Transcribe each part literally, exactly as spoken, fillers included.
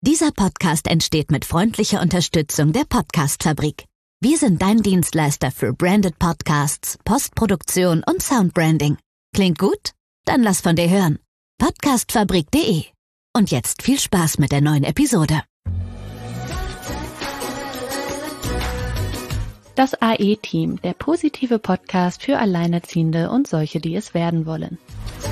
Dieser Podcast entsteht mit freundlicher Unterstützung der Podcast-Fabrik. Wir sind dein Dienstleister für Branded Podcasts, Postproduktion und Soundbranding. Klingt gut? Dann lass von dir hören. podcastfabrik punkt de. Und jetzt viel Spaß mit der neuen Episode. Das A E-Team, der positive Podcast für Alleinerziehende und solche, die es werden wollen.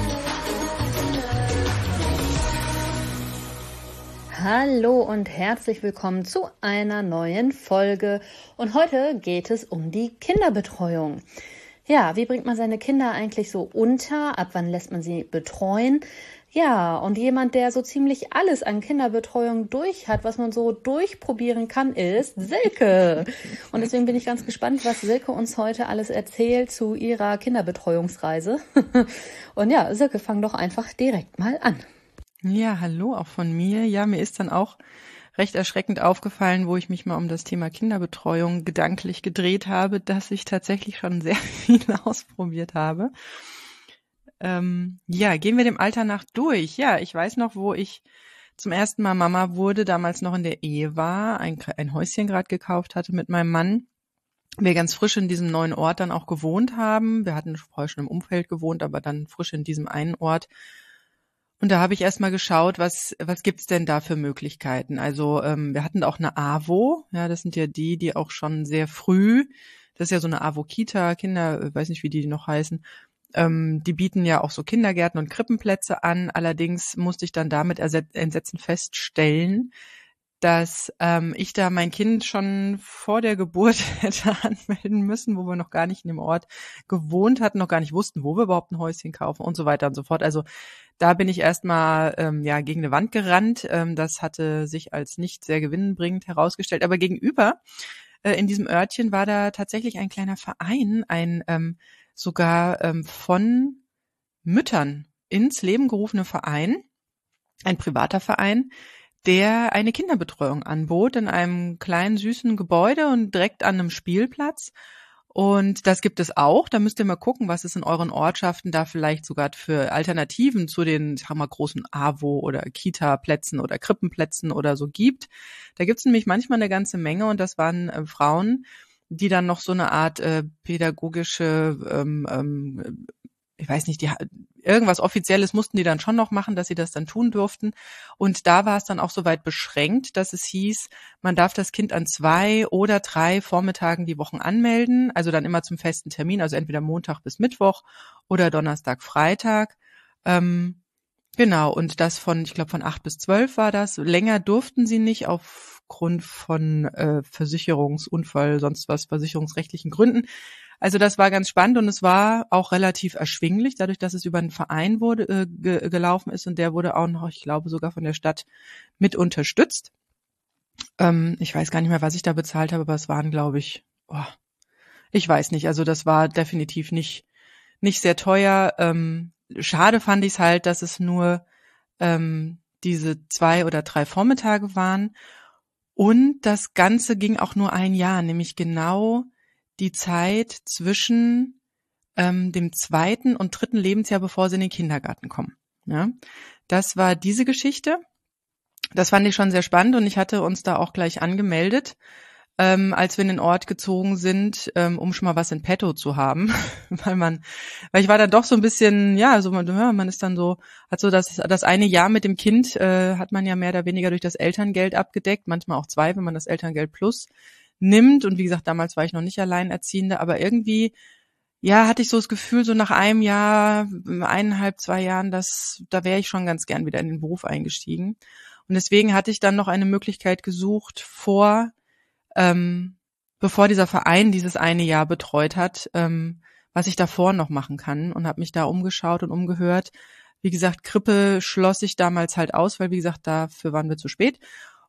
Hallo und herzlich willkommen zu einer neuen Folge. Und heute geht es um die Kinderbetreuung. Ja, wie bringt man seine Kinder eigentlich so unter? Ab wann lässt man sie betreuen? Ja, und jemand, der so ziemlich alles an Kinderbetreuung durch hat, was man so durchprobieren kann, ist Silke. Und deswegen bin ich ganz gespannt, was Silke uns heute alles erzählt zu ihrer Kinderbetreuungsreise. Und ja, Silke, fang doch einfach direkt mal an. Ja, hallo auch von mir. Ja, mir ist dann auch recht erschreckend aufgefallen, wo ich mich mal um das Thema Kinderbetreuung gedanklich gedreht habe, dass ich tatsächlich schon sehr viel ausprobiert habe. Ähm, ja, gehen wir dem Alter nach durch. Ja, ich weiß noch, wo ich zum ersten Mal Mama wurde, damals noch in der Ehe war, ein, ein Häuschen gerade gekauft hatte mit meinem Mann. Wir ganz frisch in diesem neuen Ort dann auch gewohnt haben. Wir hatten vorher schon im Umfeld gewohnt, aber dann frisch in diesem einen Ort. Und da habe ich erst mal geschaut, was was gibt's denn da für Möglichkeiten? Also ähm, wir hatten auch eine AWO, ja, das sind ja die, die auch schon sehr früh, das ist ja so eine AWO-Kita, Kinder, weiß nicht, wie die noch heißen, ähm, die bieten ja auch so Kindergärten und Krippenplätze an. Allerdings musste ich dann damit Entsetzen feststellen, dass ähm, ich da mein Kind schon vor der Geburt hätte anmelden müssen, wo wir noch gar nicht in dem Ort gewohnt hatten, noch gar nicht wussten, wo wir überhaupt ein Häuschen kaufen und so weiter und so fort. Also da bin ich erstmal ähm, ja gegen eine Wand gerannt. Ähm, das hatte sich als nicht sehr gewinnbringend herausgestellt. Aber gegenüber äh, in diesem Örtchen war da tatsächlich ein kleiner Verein, ein ähm, sogar ähm, von Müttern ins Leben gerufene Verein, ein privater Verein, der eine Kinderbetreuung anbot in einem kleinen, süßen Gebäude und direkt an einem Spielplatz. Und das gibt es auch. Da müsst ihr mal gucken, was es in euren Ortschaften da vielleicht sogar für Alternativen zu den, ich sag mal, großen AWO- oder Kita-Plätzen oder Krippenplätzen oder so gibt. Da gibt es nämlich manchmal eine ganze Menge und das waren äh, Frauen, die dann noch so eine Art äh, pädagogische ähm, ähm, ich weiß nicht, die irgendwas Offizielles mussten die dann schon noch machen, dass sie das dann tun durften. Und da war es dann auch soweit beschränkt, dass es hieß, man darf das Kind an zwei oder drei Vormittagen die Wochen anmelden, also dann immer zum festen Termin, also entweder Montag bis Mittwoch oder Donnerstag, Freitag. Ähm, genau, und das von, ich glaube, von acht bis zwölf war das. Länger durften sie nicht aufgrund von äh, Versicherungsunfall, sonst was, versicherungsrechtlichen Gründen. Also das war ganz spannend und es war auch relativ erschwinglich, dadurch, dass es über einen Verein wurde äh, ge- gelaufen ist und der wurde auch noch, ich glaube, sogar von der Stadt mit unterstützt. Ähm, ich weiß gar nicht mehr, was ich da bezahlt habe, aber es waren, glaube ich, oh, ich weiß nicht, also das war definitiv nicht nicht sehr teuer. Ähm, schade fand ich es halt, dass es nur ähm, diese zwei oder drei Vormittage waren und das Ganze ging auch nur ein Jahr, nämlich genau die Zeit zwischen ähm, dem zweiten und dritten Lebensjahr, bevor sie in den Kindergarten kommen. Ja, das war diese Geschichte. Das fand ich schon sehr spannend und ich hatte uns da auch gleich angemeldet, ähm, als wir in den Ort gezogen sind, ähm, um schon mal was in petto zu haben, weil man, weil ich war dann doch so ein bisschen, ja, so man, ja, man ist dann so, hat so das das eine Jahr mit dem Kind äh, hat man ja mehr oder weniger durch das Elterngeld abgedeckt, manchmal auch zwei, wenn man das Elterngeld plus nimmt. Und wie gesagt, damals war ich noch nicht Alleinerziehende, aber irgendwie, ja, hatte ich so das Gefühl, so nach einem Jahr, eineinhalb, zwei Jahren, dass, da wäre ich schon ganz gern wieder in den Beruf eingestiegen. Und deswegen hatte ich dann noch eine Möglichkeit gesucht, vor, ähm, bevor dieser Verein dieses eine Jahr betreut hat, ähm, was ich davor noch machen kann und habe mich da umgeschaut und umgehört. Wie gesagt, Krippe schloss ich damals halt aus, weil wie gesagt, dafür waren wir zu spät.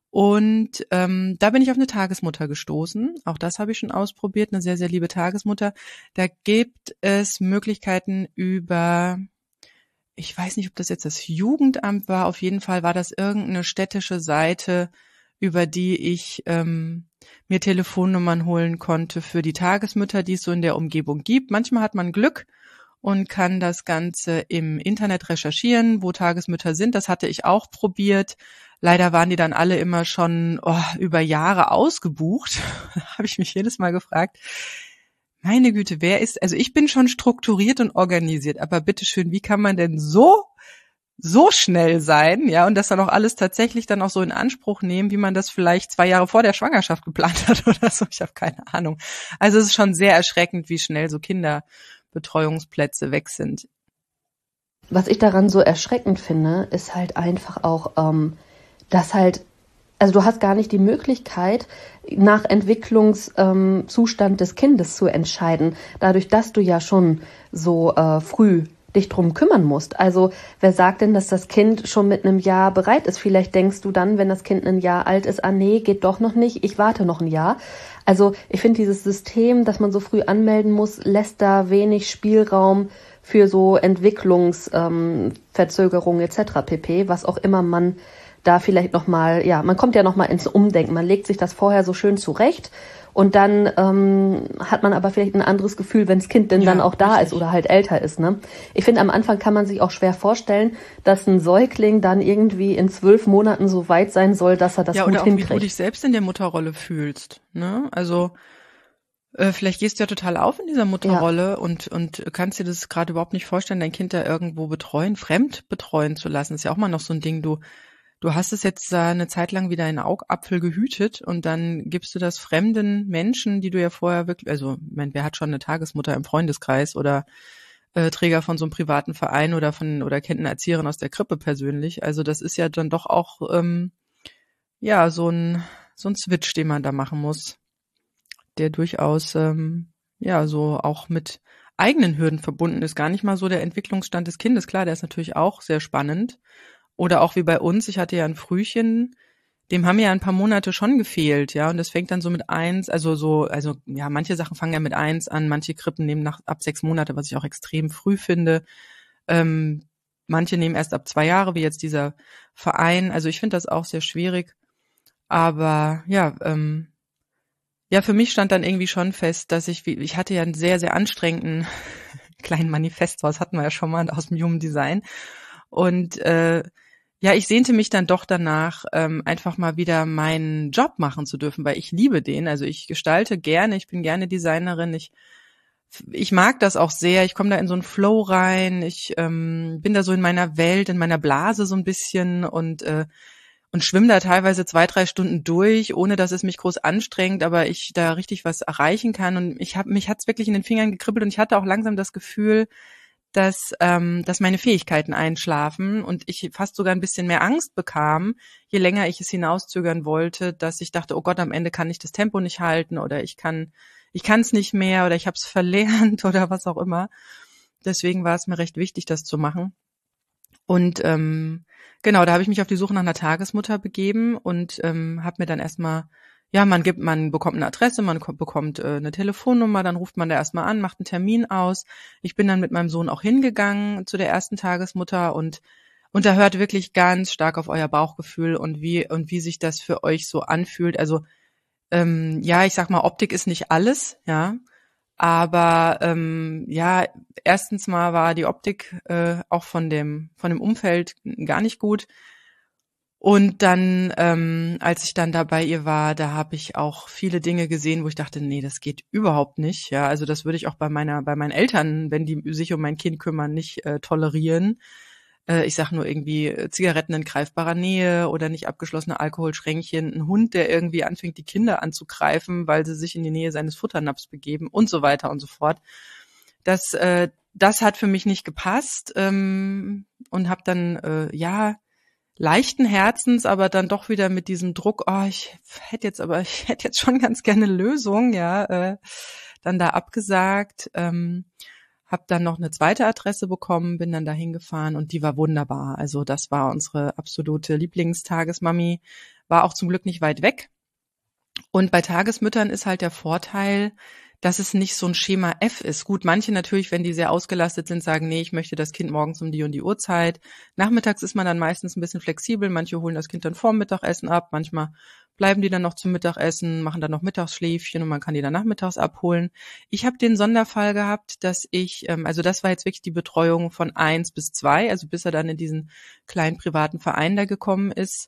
Und ähm, da bin ich auf eine Tagesmutter gestoßen. Auch das habe ich schon ausprobiert, eine sehr, sehr liebe Tagesmutter. Da gibt es Möglichkeiten über, ich weiß nicht, ob das jetzt das Jugendamt war, auf jeden Fall war das irgendeine städtische Seite, über die ich ähm, mir Telefonnummern holen konnte für die Tagesmütter, die es so in der Umgebung gibt. Manchmal hat man Glück und kann das Ganze im Internet recherchieren, wo Tagesmütter sind. Das hatte ich auch probiert. Leider waren die dann alle immer schon oh, über Jahre ausgebucht. Da habe ich mich jedes Mal gefragt, meine Güte, wer ist, also ich bin schon strukturiert und organisiert, aber bitteschön, wie kann man denn so, so schnell sein, ja, und das dann auch alles tatsächlich dann auch so in Anspruch nehmen, wie man das vielleicht zwei Jahre vor der Schwangerschaft geplant hat oder so, ich habe keine Ahnung. Also es ist schon sehr erschreckend, wie schnell so Kinderbetreuungsplätze weg sind. Was ich daran so erschreckend finde, ist halt einfach auch, ähm, dass halt, also du hast gar nicht die Möglichkeit, nach Entwicklungszustand ähm, des Kindes zu entscheiden, dadurch, dass du ja schon so äh, früh dich drum kümmern musst. Also wer sagt denn, dass das Kind schon mit einem Jahr bereit ist? Vielleicht denkst du dann, wenn das Kind ein Jahr alt ist, ah nee, geht doch noch nicht, ich warte noch ein Jahr. Also ich finde dieses System, dass man so früh anmelden muss, lässt da wenig Spielraum für so Entwicklungsverzögerungen ähm, et cetera pp., was auch immer man da vielleicht nochmal, ja, man kommt ja nochmal ins Umdenken, man legt sich das vorher so schön zurecht und dann ähm, hat man aber vielleicht ein anderes Gefühl, wenn das Kind denn ja, dann auch da richtig ist oder halt älter ist, ne? Ich finde, am Anfang kann man sich auch schwer vorstellen, dass ein Säugling dann irgendwie in zwölf Monaten so weit sein soll, dass er das ja, gut oder auch, hinkriegt. Wie du dich selbst in der Mutterrolle fühlst, ne? Also äh, vielleicht gehst du ja total auf in dieser Mutterrolle ja. und und kannst dir das gerade überhaupt nicht vorstellen, dein Kind da irgendwo betreuen, fremd betreuen zu lassen. Das ist ja auch mal noch so ein Ding, du Du hast es jetzt da eine Zeit lang wie deinen Augapfel gehütet und dann gibst du das fremden Menschen, die du ja vorher wirklich, also ich meine, wer hat schon eine Tagesmutter im Freundeskreis oder äh, Träger von so einem privaten Verein oder von oder kennt eine Erzieherin aus der Krippe persönlich. Also das ist ja dann doch auch ähm, ja so ein so ein Switch, den man da machen muss, der durchaus ähm, ja so auch mit eigenen Hürden verbunden ist. Gar nicht mal so der Entwicklungsstand des Kindes. Klar, der ist natürlich auch sehr spannend. Oder auch wie bei uns, ich hatte ja ein Frühchen, dem haben ja ein paar Monate schon gefehlt, ja, und das fängt dann so mit eins, also so, also ja, manche Sachen fangen ja mit eins an, manche Krippen nehmen nach ab sechs Monate, was ich auch extrem früh finde. Ähm, manche nehmen erst ab zwei Jahre, wie jetzt dieser Verein. Also ich finde das auch sehr schwierig. Aber ja, ähm, ja, für mich stand dann irgendwie schon fest, dass ich, ich hatte ja einen sehr, sehr anstrengenden kleinen Manifest, das hatten wir ja schon mal aus dem Human Design. Und äh, ja, ich sehnte mich dann doch danach, ähm, einfach mal wieder meinen Job machen zu dürfen, weil ich liebe den. Also ich gestalte gerne, ich bin gerne Designerin, ich ich mag das auch sehr, ich komme da in so einen Flow rein, ich ähm, bin da so in meiner Welt, in meiner Blase so ein bisschen und äh, und schwimme da teilweise zwei, drei Stunden durch, ohne dass es mich groß anstrengt, aber ich da richtig was erreichen kann. Und ich habe mich hat's wirklich in den Fingern gekribbelt und ich hatte auch langsam das Gefühl, dass ähm, dass meine Fähigkeiten einschlafen und ich fast sogar ein bisschen mehr Angst bekam, je länger ich es hinauszögern wollte, dass ich dachte, oh Gott, am Ende kann ich das Tempo nicht halten oder ich kann ich kann es nicht mehr oder ich habe es verlernt oder was auch immer. Deswegen war es mir recht wichtig, das zu machen. Und ähm, genau, da habe ich mich auf die Suche nach einer Tagesmutter begeben und ähm, habe mir dann erstmal Ja, man gibt, man bekommt eine Adresse, man bekommt äh, eine Telefonnummer, dann ruft man da erstmal an, macht einen Termin aus. Ich bin dann mit meinem Sohn auch hingegangen zu der ersten Tagesmutter und und da hört wirklich ganz stark auf euer Bauchgefühl und wie und wie sich das für euch so anfühlt. Also ähm, ja, ich sag mal, Optik ist nicht alles, ja, aber ähm, ja, erstens mal war die Optik äh, auch von dem von dem Umfeld gar nicht gut. Und dann, ähm, als ich dann da bei ihr war, da habe ich auch viele Dinge gesehen, wo ich dachte, nee, das geht überhaupt nicht. Ja, also das würde ich auch bei meiner, bei meinen Eltern, wenn die sich um mein Kind kümmern, nicht äh, tolerieren. Äh, ich sag nur irgendwie Zigaretten in greifbarer Nähe oder nicht abgeschlossene Alkoholschränkchen, ein Hund, der irgendwie anfängt, die Kinder anzugreifen, weil sie sich in die Nähe seines Futternapfs begeben und so weiter und so fort. Das, äh, das hat für mich nicht gepasst ähm, und habe dann, äh, ja, leichten Herzens, aber dann doch wieder mit diesem Druck, oh, ich hätte jetzt aber, ich hätte jetzt schon ganz gerne eine Lösung, ja, äh, dann da abgesagt, ähm, habe dann noch eine zweite Adresse bekommen, bin dann da hingefahren und die war wunderbar. Also das war unsere absolute Lieblingstagesmami, war auch zum Glück nicht weit weg. Und bei Tagesmüttern ist halt der Vorteil, dass es nicht so ein Schema F ist. Gut, manche natürlich, wenn die sehr ausgelastet sind, sagen, nee, ich möchte das Kind morgens um die und die Uhrzeit. Nachmittags ist man dann meistens ein bisschen flexibel. Manche holen das Kind dann vorm Mittagessen ab. Manchmal bleiben die dann noch zum Mittagessen, machen dann noch Mittagsschläfchen und man kann die dann nachmittags abholen. Ich habe den Sonderfall gehabt, dass ich, ähm, also das war jetzt wirklich die Betreuung von eins bis zwei, also bis er dann in diesen kleinen privaten Verein da gekommen ist.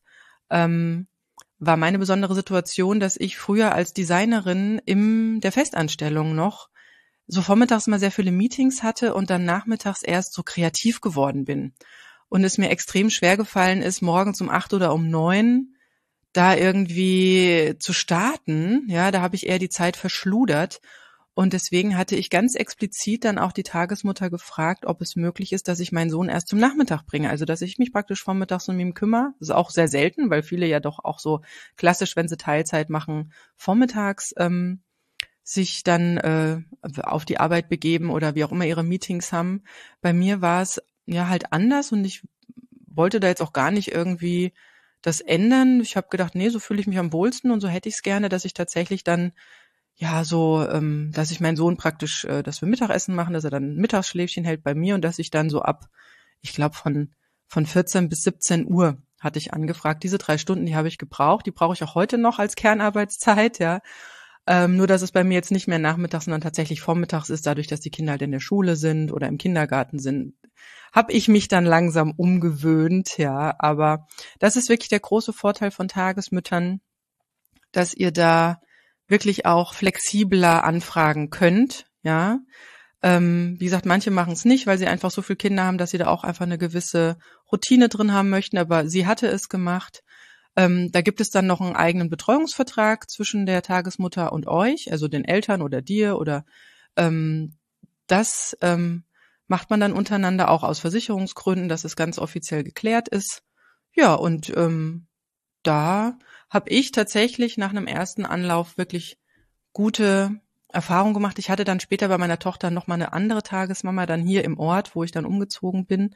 ähm, war meine besondere Situation, dass ich früher als Designerin in der Festanstellung noch so vormittags mal sehr viele Meetings hatte und dann nachmittags erst so kreativ geworden bin. Und es mir extrem schwer gefallen ist, morgens um acht oder um neun da irgendwie zu starten. Ja, da habe ich eher die Zeit verschludert. Und deswegen hatte ich ganz explizit dann auch die Tagesmutter gefragt, ob es möglich ist, dass ich meinen Sohn erst zum Nachmittag bringe. Also, dass ich mich praktisch vormittags um ihn kümmere. Das ist auch sehr selten, weil viele ja doch auch so klassisch, wenn sie Teilzeit machen, vormittags ähm, sich dann äh, auf die Arbeit begeben oder wie auch immer ihre Meetings haben. Bei mir war es ja halt anders und ich wollte da jetzt auch gar nicht irgendwie das ändern. Ich habe gedacht, nee, so fühle ich mich am wohlsten und so hätte ich es gerne, dass ich tatsächlich dann ja, so, ähm, dass ich meinen Sohn praktisch, äh, dass wir Mittagessen machen, dass er dann ein Mittagsschläfchen hält bei mir und dass ich dann so ab, ich glaube von von vierzehn bis siebzehn Uhr hatte ich angefragt. Diese drei Stunden, die habe ich gebraucht, die brauche ich auch heute noch als Kernarbeitszeit, ja. Ähm, nur, dass es bei mir jetzt nicht mehr nachmittags, sondern tatsächlich vormittags ist, dadurch, dass die Kinder halt in der Schule sind oder im Kindergarten sind, habe ich mich dann langsam umgewöhnt, ja. Aber das ist wirklich der große Vorteil von Tagesmüttern, dass ihr da wirklich auch flexibler anfragen könnt, ja. Ähm, wie gesagt, manche machen es nicht, weil sie einfach so viele Kinder haben, dass sie da auch einfach eine gewisse Routine drin haben möchten, aber sie hatte es gemacht. Ähm, da gibt es dann noch einen eigenen Betreuungsvertrag zwischen der Tagesmutter und euch, also den Eltern oder dir oder ähm, das ähm, macht man dann untereinander auch aus Versicherungsgründen, dass es ganz offiziell geklärt ist. Ja, und ähm, da habe ich tatsächlich nach einem ersten Anlauf wirklich gute Erfahrungen gemacht. Ich hatte dann später bei meiner Tochter noch mal eine andere Tagesmama dann hier im Ort, wo ich dann umgezogen bin.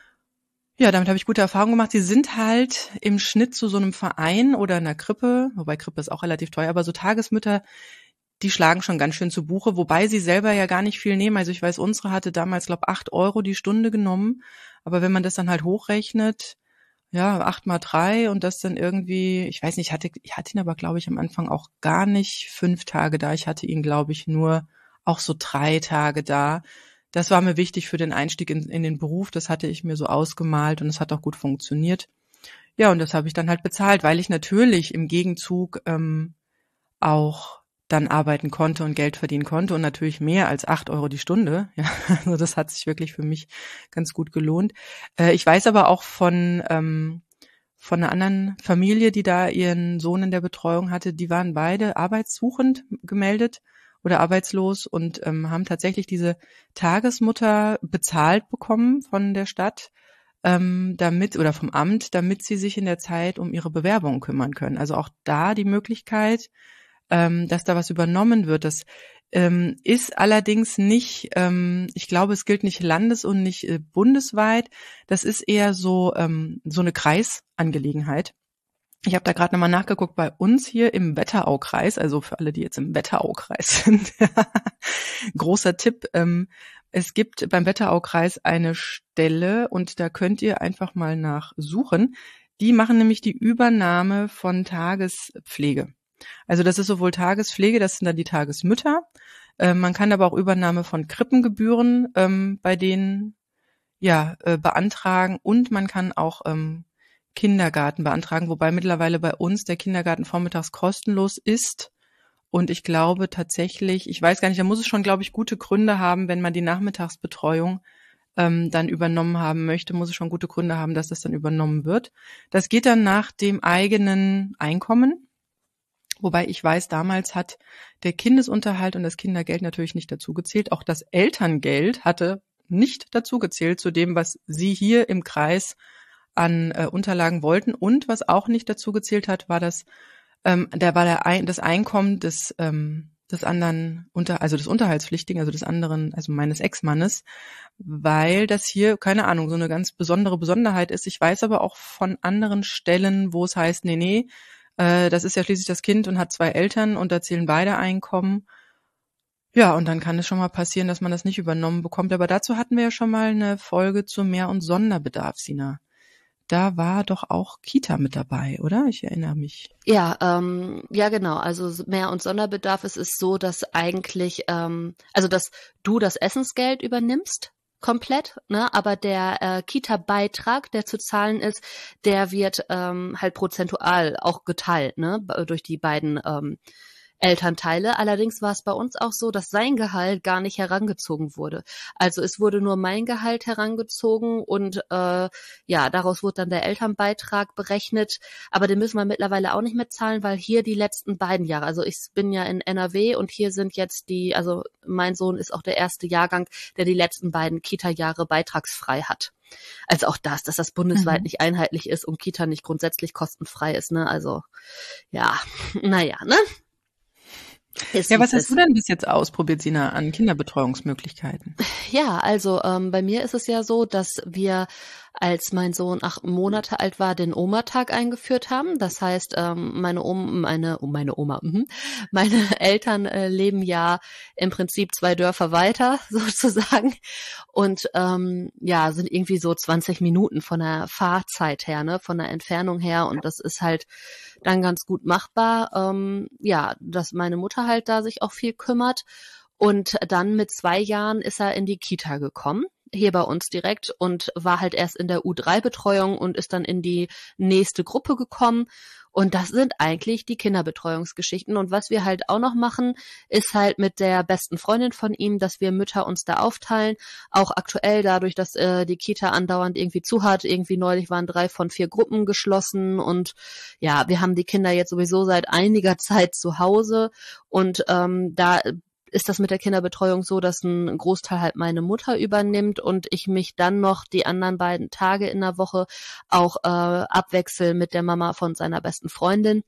Ja, damit habe ich gute Erfahrungen gemacht. Sie sind halt im Schnitt zu so einem Verein oder einer Krippe, wobei Krippe ist auch relativ teuer, aber so Tagesmütter, die schlagen schon ganz schön zu Buche, wobei sie selber ja gar nicht viel nehmen. Also ich weiß, unsere hatte damals, glaube ich, acht Euro die Stunde genommen. Aber wenn man das dann halt hochrechnet, ja, acht mal drei und das dann irgendwie, ich weiß nicht, ich hatte, ich hatte ihn aber, glaube ich, am Anfang auch gar nicht fünf Tage da. Ich hatte ihn, glaube ich, nur auch so drei Tage da. Das war mir wichtig für den Einstieg in, in den Beruf. Das hatte ich mir so ausgemalt und es hat auch gut funktioniert. Ja, und das habe ich dann halt bezahlt, weil ich natürlich im Gegenzug ähm, auch dann arbeiten konnte und Geld verdienen konnte und natürlich mehr als acht Euro die Stunde. Ja, also das hat sich wirklich für mich ganz gut gelohnt. Äh, ich weiß aber auch von ähm, von einer anderen Familie, die da ihren Sohn in der Betreuung hatte, die waren beide arbeitssuchend gemeldet oder arbeitslos und ähm, haben tatsächlich diese Tagesmutter bezahlt bekommen von der Stadt, ähm, damit oder vom Amt, damit sie sich in der Zeit um ihre Bewerbung kümmern können. Also auch da die Möglichkeit, ähm, dass da was übernommen wird. Das ähm, ist allerdings nicht, ähm, ich glaube, es gilt nicht landes- und nicht äh, bundesweit. Das ist eher so ähm, so eine Kreisangelegenheit. Ich habe da gerade nochmal nachgeguckt, bei uns hier im Wetteraukreis, also für alle, die jetzt im Wetteraukreis sind, großer Tipp, ähm, es gibt beim Wetteraukreis eine Stelle und da könnt ihr einfach mal nachsuchen. Die machen nämlich die Übernahme von Tagespflege. Also das ist sowohl Tagespflege, das sind dann die Tagesmütter. Äh, man kann aber auch Übernahme von Krippengebühren ähm, bei denen ja äh, beantragen und man kann auch ähm, Kindergarten beantragen, wobei mittlerweile bei uns der Kindergarten vormittags kostenlos ist. Und ich glaube tatsächlich, ich weiß gar nicht, da muss es schon, glaube ich, gute Gründe haben, wenn man die Nachmittagsbetreuung ähm, dann übernommen haben möchte, muss es schon gute Gründe haben, dass das dann übernommen wird. Das geht dann nach dem eigenen Einkommen. Wobei ich weiß, damals hat der Kindesunterhalt und das Kindergeld natürlich nicht dazugezählt. Auch das Elterngeld hatte nicht dazugezählt zu dem, was Sie hier im Kreis an äh, Unterlagen wollten. Und was auch nicht dazugezählt hat, war das, ähm, da war der Ein, das Einkommen des ähm, des anderen unter, also des Unterhaltspflichtigen, also des anderen, also meines Ex-Mannes, weil das hier, keine Ahnung, so eine ganz besondere Besonderheit ist. Ich weiß aber auch von anderen Stellen, wo es heißt, nee, nee, das ist ja schließlich das Kind und hat zwei Eltern und da zählen beide Einkommen. Ja, und dann kann es schon mal passieren, dass man das nicht übernommen bekommt. Aber dazu hatten wir ja schon mal eine Folge zu Mehr- und Sonderbedarf, Sina. Da war doch auch Kita mit dabei, oder? Ich erinnere mich. Ja, ähm, ja genau. Also Mehr- und Sonderbedarf, es ist so, dass eigentlich, ähm, also dass du das Essensgeld übernimmst komplett, ne? Aber der äh, Kita-Beitrag, der zu zahlen ist, der wird ähm, halt prozentual auch geteilt, ne? Durch die beiden ähm, Elternteile. Allerdings war es bei uns auch so, dass sein Gehalt gar nicht herangezogen wurde. Also es wurde nur mein Gehalt herangezogen und äh, ja, daraus wurde dann der Elternbeitrag berechnet. Aber den müssen wir mittlerweile auch nicht mehr zahlen, weil hier die letzten beiden Jahre, also ich bin ja in N R W und hier sind jetzt die, also mein Sohn ist auch der erste Jahrgang, der die letzten beiden Kita-Jahre beitragsfrei hat. Also auch das, dass das bundesweit mhm. nicht einheitlich ist und Kita nicht grundsätzlich kostenfrei ist, ne? Also ja, naja, ne? Ist, ja, was hast ist. du denn bis jetzt ausprobiert, Sina, an Kinderbetreuungsmöglichkeiten? Ja, also ähm, bei mir ist es ja so, dass wir, als mein Sohn acht Monate alt war, den Oma-Tag eingeführt haben. Das heißt, ähm, meine Oma, meine, oh, meine Oma, mh, meine Eltern äh, leben ja im Prinzip zwei Dörfer weiter, sozusagen. Und ähm, ja, sind irgendwie so zwanzig Minuten von der Fahrzeit her, ne, von der Entfernung her. Und das ist halt dann ganz gut machbar. Ähm, ja, dass meine Mutter halt da sich auch viel kümmert. Und dann mit zwei Jahren ist er in die Kita gekommen, hier bei uns direkt, und war halt erst in der U drei Betreuung und ist dann in die nächste Gruppe gekommen. Und das sind eigentlich die Kinderbetreuungsgeschichten. Und was wir halt auch noch machen, ist halt mit der besten Freundin von ihm, dass wir Mütter uns da aufteilen. Auch aktuell dadurch, dass äh, die Kita andauernd irgendwie zu hat. Irgendwie neulich waren drei von vier Gruppen geschlossen. Und ja, wir haben die Kinder jetzt sowieso seit einiger Zeit zu Hause. Und ähm, da ist das mit der Kinderbetreuung so, dass ein Großteil halt meine Mutter übernimmt und ich mich dann noch die anderen beiden Tage in der Woche auch äh, abwechsel mit der Mama von seiner besten Freundin.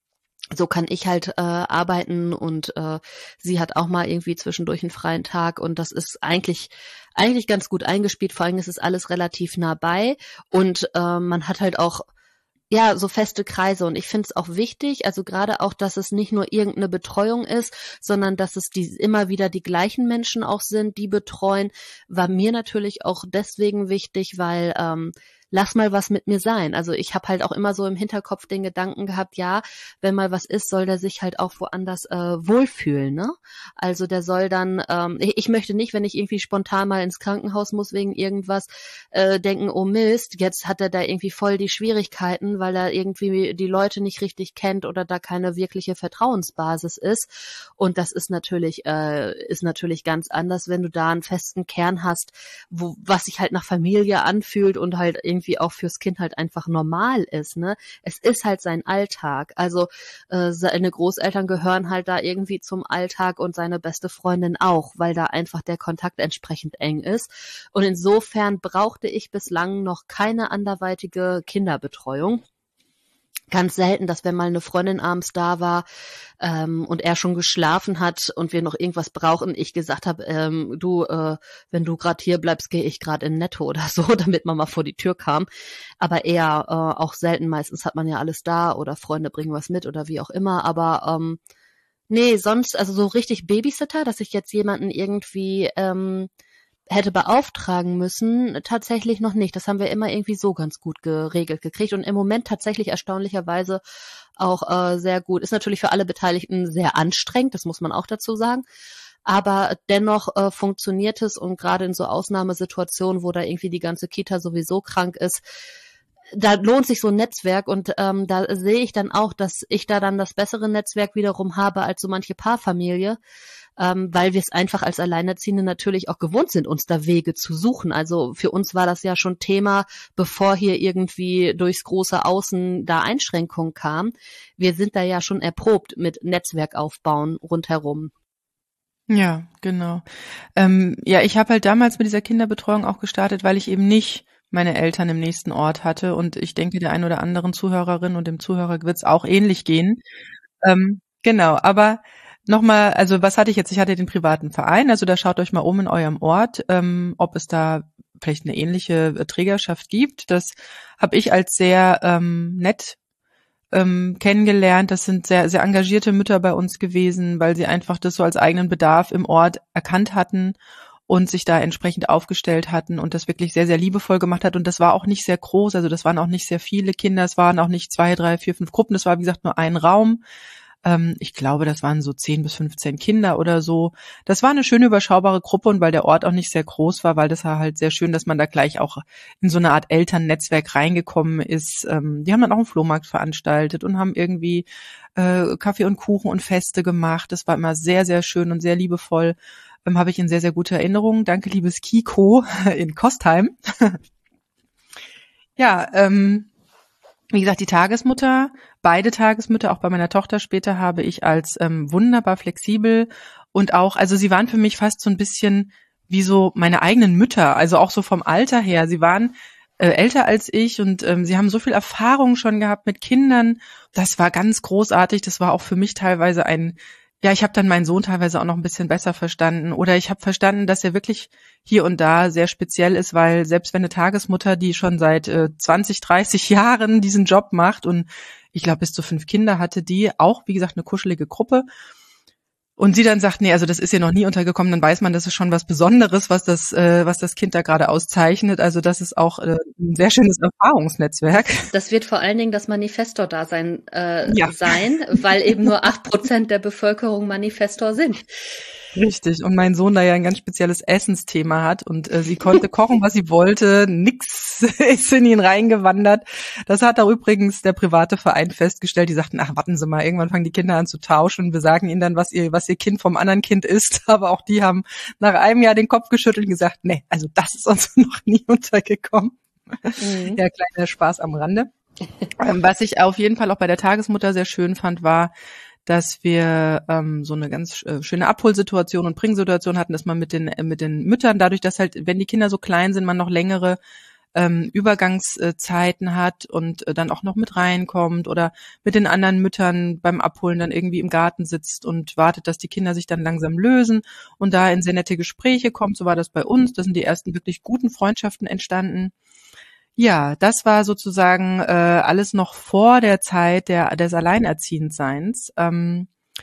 So kann ich halt äh, arbeiten und äh, sie hat auch mal irgendwie zwischendurch einen freien Tag und das ist eigentlich eigentlich ganz gut eingespielt. Vor allem ist es alles relativ nah bei und äh, man hat halt auch ja, so feste Kreise. Und ich finde es auch wichtig, also gerade auch, dass es nicht nur irgendeine Betreuung ist, sondern dass es die immer wieder die gleichen Menschen auch sind, die betreuen, war mir natürlich auch deswegen wichtig, weil ähm, lass mal was mit mir sein. Also ich habe halt auch immer so im Hinterkopf den Gedanken gehabt, ja, wenn mal was ist, soll der sich halt auch woanders äh, wohlfühlen, ne? Also der soll dann, ähm, ich, ich möchte nicht, wenn ich irgendwie spontan mal ins Krankenhaus muss wegen irgendwas, äh, denken, oh Mist, jetzt hat er da irgendwie voll die Schwierigkeiten, weil er irgendwie die Leute nicht richtig kennt oder da keine wirkliche Vertrauensbasis ist. Und das ist natürlich, äh, ist natürlich ganz anders, wenn du da einen festen Kern hast, wo was sich halt nach Familie anfühlt und halt irgendwie irgendwie auch fürs Kind halt einfach normal ist, ne? Es ist halt sein Alltag. Also äh, seine Großeltern gehören halt da irgendwie zum Alltag und seine beste Freundin auch, weil da einfach der Kontakt entsprechend eng ist. Und insofern brauchte ich bislang noch keine anderweitige Kinderbetreuung. Ganz selten, dass wenn mal eine Freundin abends da war ähm, und er schon geschlafen hat und wir noch irgendwas brauchen, ich gesagt habe, ähm, du, äh, wenn du gerade hier bleibst, gehe ich gerade in Netto oder so, damit man mal vor die Tür kam. Aber eher äh, auch selten, meistens hat man ja alles da oder Freunde bringen was mit oder wie auch immer. Aber ähm, nee, sonst, also so richtig Babysitter, dass ich jetzt jemanden irgendwie ähm, hätte beauftragen müssen, tatsächlich noch nicht. Das haben wir immer irgendwie so ganz gut geregelt gekriegt und im Moment tatsächlich erstaunlicherweise auch äh, sehr gut. Ist natürlich für alle Beteiligten sehr anstrengend, das muss man auch dazu sagen, aber dennoch äh, funktioniert es und gerade in so Ausnahmesituationen, wo da irgendwie die ganze Kita sowieso krank ist, da lohnt sich so ein Netzwerk und ähm, da sehe ich dann auch, dass ich da dann das bessere Netzwerk wiederum habe als so manche Paarfamilie, ähm, weil wir es einfach als Alleinerziehende natürlich auch gewohnt sind, uns da Wege zu suchen. Also für uns war das ja schon Thema, bevor hier irgendwie durchs große Außen da Einschränkungen kamen. Wir sind da ja schon erprobt mit Netzwerk aufbauen rundherum. Ja, genau. Ähm, ja, ich habe halt damals mit dieser Kinderbetreuung auch gestartet, weil ich eben nicht meine Eltern im nächsten Ort hatte und ich denke, der ein oder anderen Zuhörerin und dem Zuhörer wird es auch ähnlich gehen. Ähm, genau, aber nochmal, also was hatte ich jetzt? Ich hatte den privaten Verein, also da schaut euch mal um in eurem Ort, ähm, ob es da vielleicht eine ähnliche äh, Trägerschaft gibt. Das habe ich als sehr ähm, nett ähm, kennengelernt. Das sind sehr, sehr engagierte Mütter bei uns gewesen, weil sie einfach das so als eigenen Bedarf im Ort erkannt hatten und sich da entsprechend aufgestellt hatten und das wirklich sehr, sehr liebevoll gemacht hat. Und das war auch nicht sehr groß, also das waren auch nicht sehr viele Kinder, es waren auch nicht zwei, drei, vier, fünf Gruppen, das war wie gesagt nur ein Raum. Ähm, ich glaube, das waren so zehn bis fünfzehn Kinder oder so. Das war eine schöne überschaubare Gruppe und weil der Ort auch nicht sehr groß war, weil das war halt sehr schön, dass man da gleich auch in so eine Art Elternnetzwerk reingekommen ist. Ähm, die haben dann auch einen Flohmarkt veranstaltet und haben irgendwie äh, Kaffee und Kuchen und Feste gemacht. Das war immer sehr, sehr schön und sehr liebevoll. Ähm, habe ich in sehr, sehr gute Erinnerungen. Danke, liebes Kiko in Kostheim. Ja, ähm, wie gesagt, die Tagesmutter, beide Tagesmütter, auch bei meiner Tochter später, habe ich als ähm, wunderbar flexibel und auch, also sie waren für mich fast so ein bisschen wie so meine eigenen Mütter, also auch so vom Alter her. Sie waren äh, älter als ich und ähm, sie haben so viel Erfahrung schon gehabt mit Kindern. Das war ganz großartig. Das war auch für mich teilweise ein, ja, ich habe dann meinen Sohn teilweise auch noch ein bisschen besser verstanden oder ich habe verstanden, dass er wirklich hier und da sehr speziell ist, weil selbst wenn eine Tagesmutter, die schon seit äh, zwanzig, dreißig Jahren diesen Job macht und ich glaube bis zu fünf Kinder hatte, die auch, wie gesagt, eine kuschelige Gruppe und sie dann sagt, nee, also das ist ihr noch nie untergekommen, dann weiß man, das ist schon was Besonderes, was das, äh, was das Kind da gerade auszeichnet. Also das ist auch äh, ein sehr schönes Erfahrungsnetzwerk. Das wird vor allen Dingen das Manifestor-Dasein äh, Ja. sein, weil eben nur acht Prozent der Bevölkerung Manifestor sind. Richtig. Und mein Sohn da ja ein ganz spezielles Essensthema hat und äh, sie konnte kochen, was sie wollte. Nix ist in ihn reingewandert. Das hat auch übrigens der private Verein festgestellt. Die sagten, ach, warten Sie mal, irgendwann fangen die Kinder an zu tauschen und wir sagen ihnen dann, was ihr, was ihr Kind vom anderen Kind ist. Aber auch die haben nach einem Jahr den Kopf geschüttelt und gesagt, nee, also das ist uns noch nie untergekommen. Mhm. Ja, kleiner Spaß am Rande. ähm, was ich auf jeden Fall auch bei der Tagesmutter sehr schön fand, war, dass wir ähm, so eine ganz äh, schöne Abholsituation und Bringsituation hatten, dass man mit den äh, mit den Müttern, dadurch, dass halt, wenn die Kinder so klein sind, man noch längere ähm, Übergangszeiten hat und äh, dann auch noch mit reinkommt oder mit den anderen Müttern beim Abholen dann irgendwie im Garten sitzt und wartet, dass die Kinder sich dann langsam lösen und da in sehr nette Gespräche kommt. So war das bei uns. Da sind die ersten wirklich guten Freundschaften entstanden. Ja, das war sozusagen äh, alles noch vor der Zeit der, des Alleinerziehendseins. Ähm,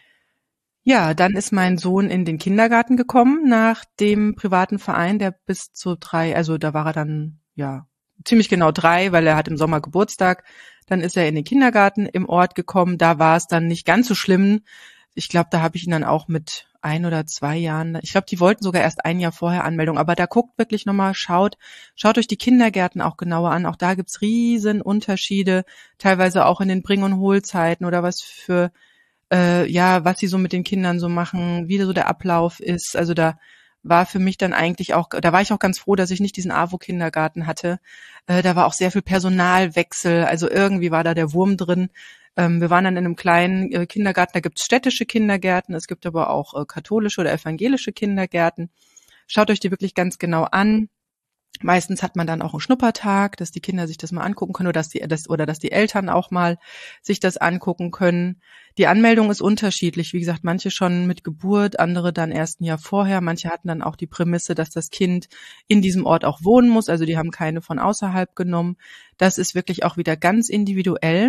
ja, dann ist mein Sohn in den Kindergarten gekommen nach dem privaten Verein, der bis zu drei, also da war er dann, ja, ziemlich genau drei, weil er hat im Sommer Geburtstag. Dann ist er in den Kindergarten im Ort gekommen. Da war es dann nicht ganz so schlimm. Ich glaube, da habe ich ihn dann auch mit ein oder zwei Jahren, ich glaube, die wollten sogar erst ein Jahr vorher Anmeldung, aber da guckt wirklich nochmal, schaut, schaut euch die Kindergärten auch genauer an, auch da gibt's riesen Unterschiede, teilweise auch in den Bring- und Hohlzeiten oder was für, äh, ja, was sie so mit den Kindern so machen, wie so der Ablauf ist, also da war für mich dann eigentlich auch, da war ich auch ganz froh, dass ich nicht diesen A W O-Kindergarten hatte, äh, da war auch sehr viel Personalwechsel, also irgendwie war da der Wurm drin. Wir waren dann in einem kleinen äh, Kindergarten, da gibt's städtische Kindergärten, es gibt aber auch äh, katholische oder evangelische Kindergärten. Schaut euch die wirklich ganz genau an. Meistens hat man dann auch einen Schnuppertag, dass die Kinder sich das mal angucken können oder dass die, das, oder dass die Eltern auch mal sich das angucken können. Die Anmeldung ist unterschiedlich. Wie gesagt, manche schon mit Geburt, andere dann erst ein Jahr vorher. Manche hatten dann auch die Prämisse, dass das Kind in diesem Ort auch wohnen muss. Also die haben keine von außerhalb genommen. Das ist wirklich auch wieder ganz individuell.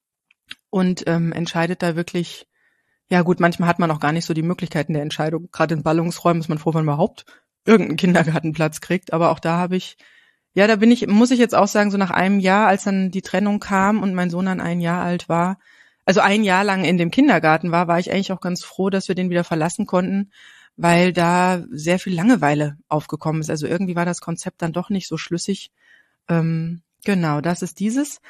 Und ähm, entscheidet da wirklich, ja gut, manchmal hat man auch gar nicht so die Möglichkeiten der Entscheidung. Gerade in Ballungsräumen ist man froh, wenn man überhaupt irgendeinen Kindergartenplatz kriegt. Aber auch da habe ich, ja, da bin ich, muss ich jetzt auch sagen, so nach einem Jahr, als dann die Trennung kam und mein Sohn dann ein Jahr alt war, also ein Jahr lang in dem Kindergarten war, war ich eigentlich auch ganz froh, dass wir den wieder verlassen konnten, weil da sehr viel Langeweile aufgekommen ist. Also irgendwie war das Konzept dann doch nicht so schlüssig. Ähm, genau, das ist dieses.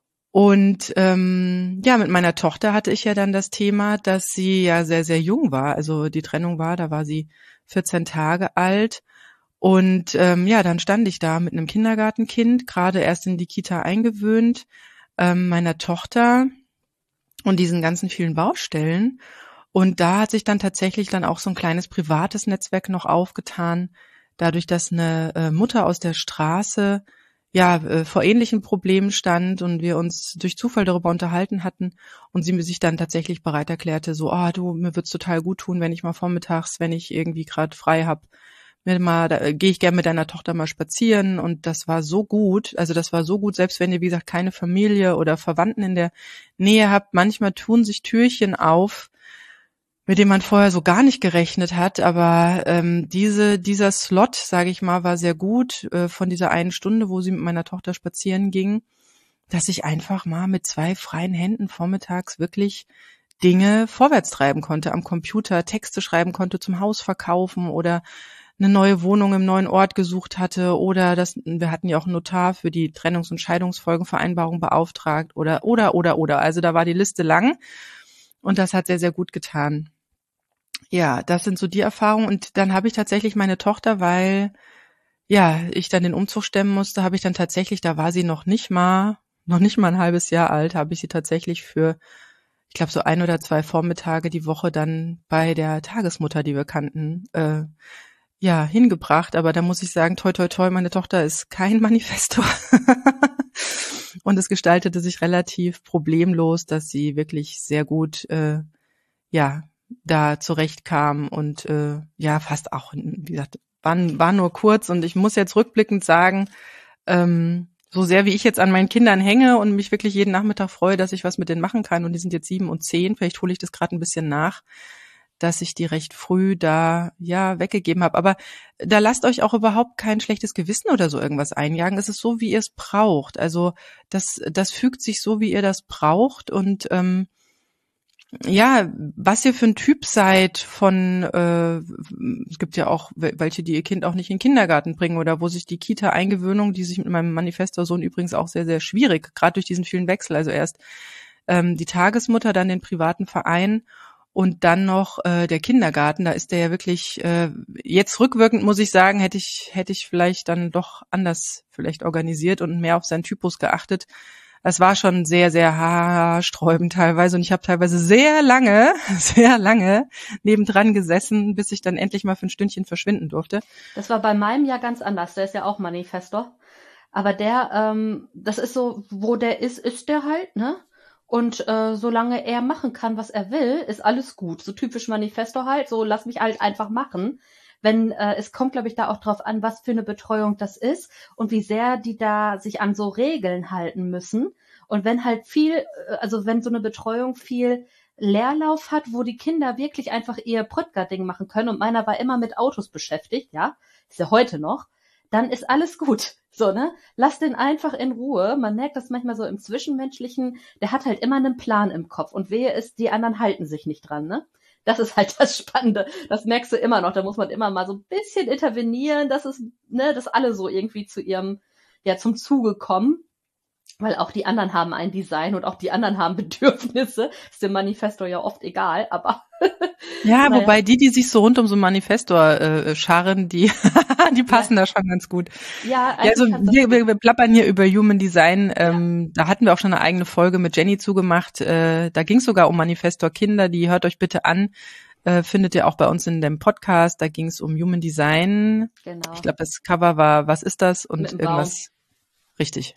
Und ähm, ja, mit meiner Tochter hatte ich ja dann das Thema, dass sie ja sehr, sehr jung war. Also die Trennung war, da war sie vierzehn Tage alt. Und ähm, ja, dann stand ich da mit einem Kindergartenkind, gerade erst in die Kita eingewöhnt, ähm, meiner Tochter und diesen ganzen vielen Baustellen. Und da hat sich dann tatsächlich dann auch so ein kleines privates Netzwerk noch aufgetan, dadurch, dass eine äh, Mutter aus der Straße ja, äh, vor ähnlichen Problemen stand und wir uns durch Zufall darüber unterhalten hatten und sie mir sich dann tatsächlich bereit erklärte, so, ah, du, mir wird's total gut tun, wenn ich mal vormittags, wenn ich irgendwie gerade frei hab, mir mal, da äh, gehe ich gerne mit deiner Tochter mal spazieren und das war so gut, also das war so gut, selbst wenn ihr, wie gesagt, keine Familie oder Verwandten in der Nähe habt, manchmal tun sich Türchen auf, mit dem man vorher so gar nicht gerechnet hat, aber ähm, diese dieser Slot, sage ich mal, war sehr gut äh, von dieser einen Stunde, wo sie mit meiner Tochter spazieren ging, dass ich einfach mal mit zwei freien Händen vormittags wirklich Dinge vorwärts treiben konnte am Computer, Texte schreiben konnte zum Haus verkaufen oder eine neue Wohnung im neuen Ort gesucht hatte oder das, wir hatten ja auch einen Notar für die Trennungs- und Scheidungsfolgenvereinbarung beauftragt oder, oder, oder, oder. Also da war die Liste lang und das hat sehr, sehr gut getan. Ja, das sind so die Erfahrungen und dann habe ich tatsächlich meine Tochter, weil ja, ich dann den Umzug stemmen musste, habe ich dann tatsächlich, da war sie noch nicht mal, noch nicht mal ein halbes Jahr alt, habe ich sie tatsächlich für, ich glaube, so ein oder zwei Vormittage die Woche dann bei der Tagesmutter, die wir kannten, äh, ja, hingebracht. Aber da muss ich sagen, toi, toi, toi, meine Tochter ist kein Manifestor. Und es gestaltete sich relativ problemlos, dass sie wirklich sehr gut, äh, ja, da zurechtkam und äh, ja, fast auch, wie gesagt, war, war nur kurz und ich muss jetzt rückblickend sagen, ähm, so sehr wie ich jetzt an meinen Kindern hänge und mich wirklich jeden Nachmittag freue, dass ich was mit denen machen kann und die sind jetzt sieben und zehn, vielleicht hole ich das gerade ein bisschen nach, dass ich die recht früh da ja weggegeben habe. Aber da lasst euch auch überhaupt kein schlechtes Gewissen oder so irgendwas einjagen. Es ist so, wie ihr es braucht. Also das, das fügt sich so, wie ihr das braucht und ähm, ja, was ihr für ein Typ seid von, äh, es gibt ja auch welche, die ihr Kind auch nicht in den Kindergarten bringen oder wo sich die Kita-Eingewöhnung, die sich mit meinem Manifestor-Sohn übrigens auch sehr, sehr schwierig, gerade durch diesen vielen Wechsel, also erst ähm, die Tagesmutter, dann den privaten Verein und dann noch äh, der Kindergarten, da ist der ja wirklich, äh, jetzt rückwirkend muss ich sagen, hätte ich, hätte ich vielleicht dann doch anders vielleicht organisiert und mehr auf seinen Typus geachtet. Es war schon sehr, sehr haarsträubend teilweise und ich habe teilweise sehr lange, sehr lange nebendran gesessen, bis ich dann endlich mal für ein Stündchen verschwinden durfte. Das war bei meinem ja ganz anders, der ist ja auch Manifestor, aber der, ähm, das ist so, wo der ist, ist der halt, ne? Und äh, solange er machen kann, was er will, ist alles gut. So typisch Manifestor halt, so lass mich halt einfach machen. Wenn äh, es kommt, glaube ich, da auch drauf an, was für eine Betreuung das ist und wie sehr die da sich an so Regeln halten müssen. Und wenn halt viel, also wenn so eine Betreuung viel Leerlauf hat, wo die Kinder wirklich einfach ihr Pröttger-Ding machen können und meiner war immer mit Autos beschäftigt, ja, ist ja heute noch, dann ist alles gut. So, ne? Lass den einfach in Ruhe. Man merkt das manchmal so im Zwischenmenschlichen, der hat halt immer einen Plan im Kopf und wehe ist, die anderen halten sich nicht dran, ne? Das ist halt das Spannende. Das merkst du immer noch. Da muss man immer mal so ein bisschen intervenieren, dass es, ne, dass alle so irgendwie zu ihrem, ja, zum Zuge kommen. Weil auch die anderen haben ein Design und auch die anderen haben Bedürfnisse. Ist dem Manifestor ja oft egal, aber. Ja, naja. Wobei die, die sich so rund um so einen Manifestor äh, scharren, die, die passen ja da schon ganz gut. Ja, ja also wir, wir, wir plappern hier über Human Design. Ähm, ja. Da hatten wir auch schon eine eigene Folge mit Jenny zugemacht. Äh, da ging es sogar um Manifestor Kinder. Die hört euch bitte an. Äh, findet ihr auch bei uns in dem Podcast. Da ging es um Human Design. Genau. Ich glaube, das Cover war, was ist das? Und irgendwas. Baum. Richtig.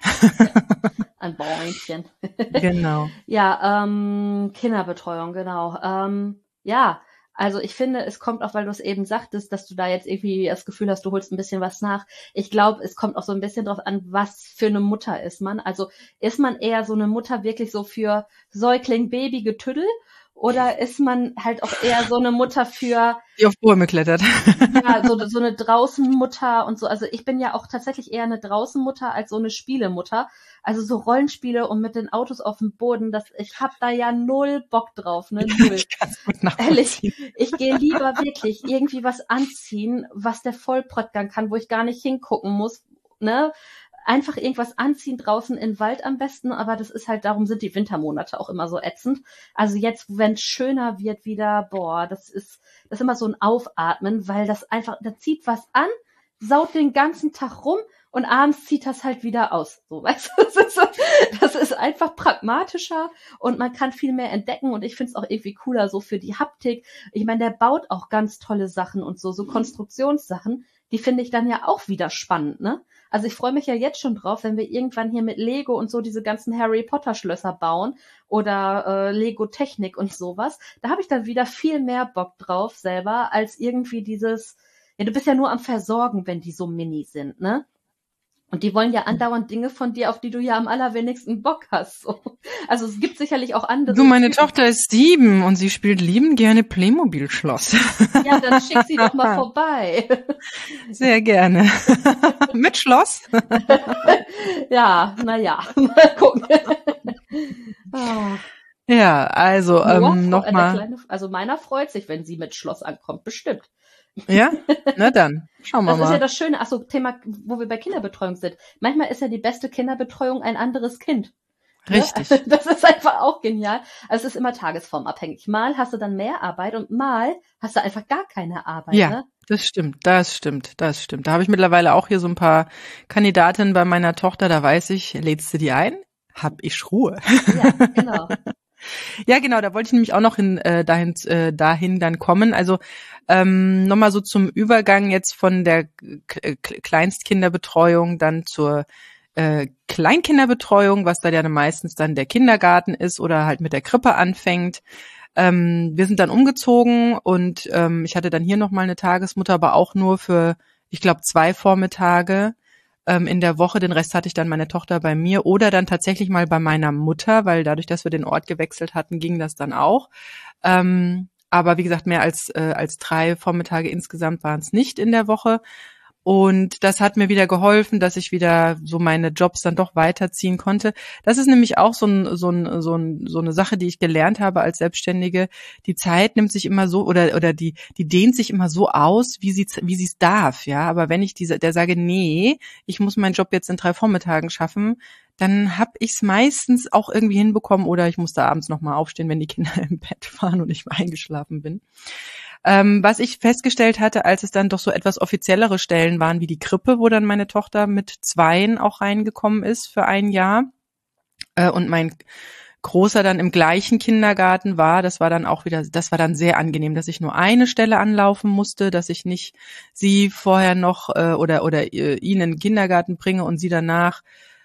Ein Bäumchen. Genau. Ja, ähm, Kinderbetreuung, genau. Ähm, ja, also ich finde, es kommt auch, weil du es eben sagtest, dass du da jetzt irgendwie das Gefühl hast, du holst ein bisschen was nach. Ich glaube, es kommt auch so ein bisschen drauf an, was für eine Mutter ist man. Also ist man eher so eine Mutter wirklich so für Säugling, Baby, Getüddel? Oder ist man halt auch eher so eine Mutter für... Die auf Bäume klettert. Ja, so, so eine Draußenmutter und so. Also ich bin ja auch tatsächlich eher eine Draußenmutter als so eine Spielemutter. Also so Rollenspiele und mit den Autos auf dem Boden, das, ich hab da ja null Bock drauf, ne? Null. Ich kann's gut nachvollziehen. Ehrlich, ich gehe lieber wirklich irgendwie was anziehen, was der Vollpröttgang kann, wo ich gar nicht hingucken muss, ne? Einfach irgendwas anziehen draußen im Wald am besten, aber das ist halt, darum sind die Wintermonate auch immer so ätzend. Also jetzt, wenn es schöner wird wieder, boah, das ist, das ist immer so ein Aufatmen, weil das einfach, da zieht was an, saut den ganzen Tag rum und abends zieht das halt wieder aus. So, weißt du, das ist, das ist einfach pragmatischer und man kann viel mehr entdecken und ich finde es auch irgendwie cooler so für die Haptik. Ich meine, der baut auch ganz tolle Sachen und so, so Konstruktionssachen, die finde ich dann ja auch wieder spannend, ne? Also ich freue mich ja jetzt schon drauf, wenn wir irgendwann hier mit Lego und so diese ganzen Harry Potter Schlösser bauen oder äh, Lego Technik und sowas. Da habe ich dann wieder viel mehr Bock drauf selber als irgendwie dieses, ja, du bist ja nur am Versorgen, wenn die so mini sind, ne? Und die wollen ja andauernd Dinge von dir, auf die du ja am allerwenigsten Bock hast. So. Also es gibt sicherlich auch andere. Du, meine Typen. Tochter ist sieben und sie spielt liebend gerne Playmobil-Schloss. Ja, dann schick sie doch mal vorbei. Sehr gerne. Mit Schloss? Ja, naja, mal gucken. Oh. Ja, also ähm, nochmal. Also meiner freut sich, wenn sie mit Schloss ankommt, bestimmt. Ja, na dann, schauen wir das mal. Das ist ja das Schöne, achso, Thema, wo wir bei Kinderbetreuung sind. Manchmal ist ja die beste Kinderbetreuung ein anderes Kind. Richtig. Ne? Das ist einfach auch genial. Also es ist immer tagesformabhängig. Mal hast du dann mehr Arbeit und mal hast du einfach gar keine Arbeit. Ja, ne? das stimmt, das stimmt, das stimmt. Da habe ich mittlerweile auch hier so ein paar Kandidatinnen bei meiner Tochter, da weiß ich, lädst du die ein? Hab ich Ruhe. Ja, genau. Ja, genau, da wollte ich nämlich auch noch hin, äh, dahin, äh, dahin dann kommen. Also ähm, nochmal so zum Übergang jetzt von der K- K- Kleinstkinderbetreuung dann zur äh, Kleinkinderbetreuung, was da ja meistens dann der Kindergarten ist oder halt mit der Krippe anfängt. Ähm, wir sind dann umgezogen und ähm, ich hatte dann hier nochmal eine Tagesmutter, aber auch nur für, ich glaube, zwei Vormittage ähm, in der Woche. Den Rest hatte ich dann meine Tochter bei mir oder dann tatsächlich mal bei meiner Mutter, weil dadurch, dass wir den Ort gewechselt hatten, ging das dann auch. Ähm, aber wie gesagt, mehr als äh, als drei Vormittage insgesamt waren es nicht in der Woche. Und das hat mir wieder geholfen, dass ich wieder so meine Jobs dann doch weiterziehen konnte. Das ist nämlich auch so ein, so ein, so ein, so eine Sache, die ich gelernt habe als Selbstständige. Die Zeit nimmt sich immer so oder oder die die dehnt sich immer so aus, wie sie wie sie es darf, ja. Aber wenn ich diese der sage, nee, ich muss meinen Job jetzt in drei Vormittagen schaffen, dann hab ich's meistens auch irgendwie hinbekommen oder ich musste abends noch mal aufstehen, wenn die Kinder im Bett waren und ich eingeschlafen bin. Ähm, was ich festgestellt hatte, als es dann doch so etwas offiziellere Stellen waren, wie die Krippe, wo dann meine Tochter mit Zweien auch reingekommen ist für ein Jahr äh, und mein Großer dann im gleichen Kindergarten war, das war dann auch wieder, das war dann sehr angenehm, dass ich nur eine Stelle anlaufen musste, dass ich nicht sie vorher noch äh, oder oder äh, ihn in den Kindergarten bringe und sie danach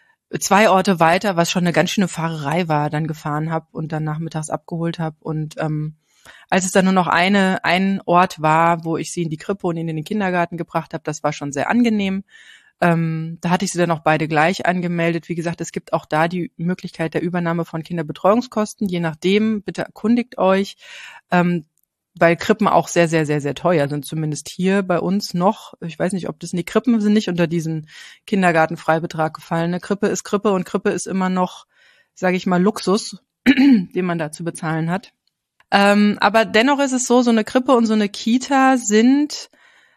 zwei Orte weiter, was schon eine ganz schöne Fahrerei war, dann gefahren habe und dann nachmittags abgeholt habe und ähm, als es dann nur noch eine ein Ort war, wo ich sie in die Krippe und in den Kindergarten gebracht habe, das war schon sehr angenehm. Ähm, da hatte ich sie dann auch beide gleich angemeldet. Wie gesagt, es gibt auch da die Möglichkeit der Übernahme von Kinderbetreuungskosten. Je nachdem, bitte erkundigt euch, ähm, weil Krippen auch sehr, sehr, sehr, sehr teuer sind, zumindest hier bei uns noch. Ich weiß nicht, ob das, die Krippen sind nicht unter diesen Kindergartenfreibetrag gefallen. Eine Krippe ist Krippe und Krippe ist immer noch, sage ich mal, Luxus, den man da zu bezahlen hat. Ähm, aber dennoch ist es so, so eine Krippe und so eine Kita sind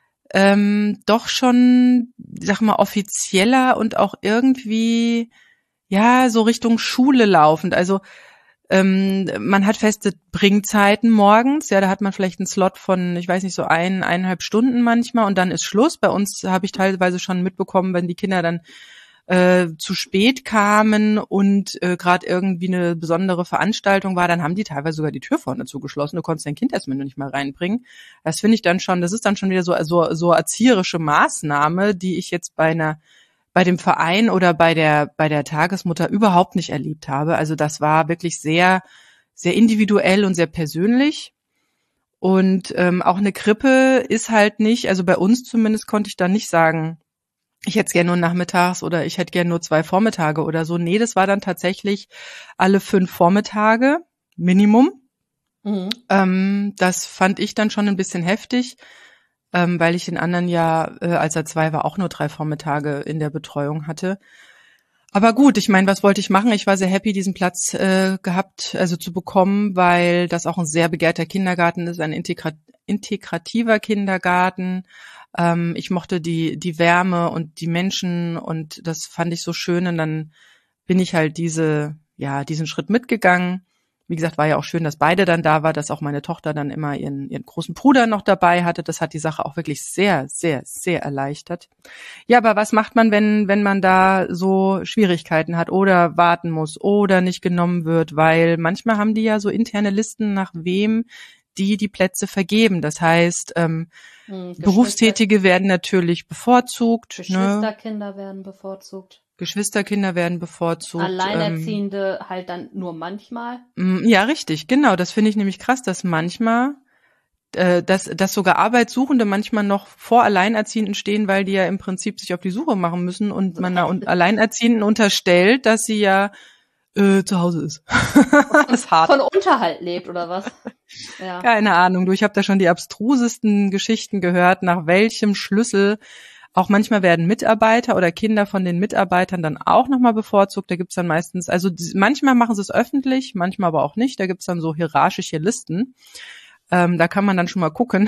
ähm, doch schon, sag mal, offizieller und auch irgendwie, ja, so Richtung Schule laufend. Also ähm, man hat feste Bringzeiten morgens, ja, da hat man vielleicht einen Slot von, ich weiß nicht, so ein, eineinhalb Stunden manchmal und dann ist Schluss. Bei uns habe ich teilweise schon mitbekommen, wenn die Kinder dann Äh, zu spät kamen und äh, gerade irgendwie eine besondere Veranstaltung war, dann haben die teilweise sogar die Tür vorne zugeschlossen. Du konntest dein Kind erstmal noch nicht mal reinbringen. Das finde ich dann schon, das ist dann schon wieder so so, so erzieherische Maßnahme, die ich jetzt bei einer bei dem Verein oder bei der bei der Tagesmutter überhaupt nicht erlebt habe. Also das war wirklich sehr sehr individuell und sehr persönlich. Und ähm, auch eine Krippe ist halt nicht, also bei uns zumindest konnte ich da nicht sagen, ich hätte es gerne nur nachmittags oder ich hätte gerne nur zwei Vormittage oder so. Nee, das war dann tatsächlich alle fünf Vormittage Minimum. Mhm. Ähm, das fand ich dann schon ein bisschen heftig, ähm, weil ich den anderen ja, äh, als er zwei war, auch nur drei Vormittage in der Betreuung hatte. Aber gut, ich meine, was wollte ich machen? Ich war sehr happy, diesen Platz äh, gehabt, also zu bekommen, weil das auch ein sehr begehrter Kindergarten ist, ein integra- integrativer Kindergarten. Ähm, ich mochte die die Wärme und die Menschen und das fand ich so schön und dann bin ich halt diese ja diesen Schritt mitgegangen. Wie gesagt, war ja auch schön, dass beide dann da war, dass auch meine Tochter dann immer ihren ihren großen Bruder noch dabei hatte. Das hat die Sache auch wirklich sehr, sehr, sehr erleichtert. Ja, aber was macht man, wenn wenn man da so Schwierigkeiten hat oder warten muss oder nicht genommen wird? Weil manchmal haben die ja so interne Listen, nach wem die die Plätze vergeben. Das heißt, ähm, hm, Berufstätige werden natürlich bevorzugt. Geschwisterkinder ne? werden bevorzugt. Geschwisterkinder werden bevorzugt. Alleinerziehende ähm, halt dann nur manchmal. Ja, richtig, genau. Das finde ich nämlich krass, dass manchmal, äh, dass, dass sogar Arbeitssuchende manchmal noch vor Alleinerziehenden stehen, weil die ja im Prinzip sich auf die Suche machen müssen und man da Alleinerziehenden unterstellt, dass sie ja äh, zu Hause ist. Das ist hart. Von Unterhalt lebt oder was? Ja. Keine Ahnung. Du, ich habe da schon die abstrusesten Geschichten gehört, nach welchem Schlüssel Auch manchmal werden Mitarbeiter oder Kinder von den Mitarbeitern dann auch nochmal bevorzugt. Da gibt's dann meistens, also manchmal machen sie es öffentlich, manchmal aber auch nicht. Da gibt's dann so hierarchische Listen. Ähm, da kann man dann schon mal gucken,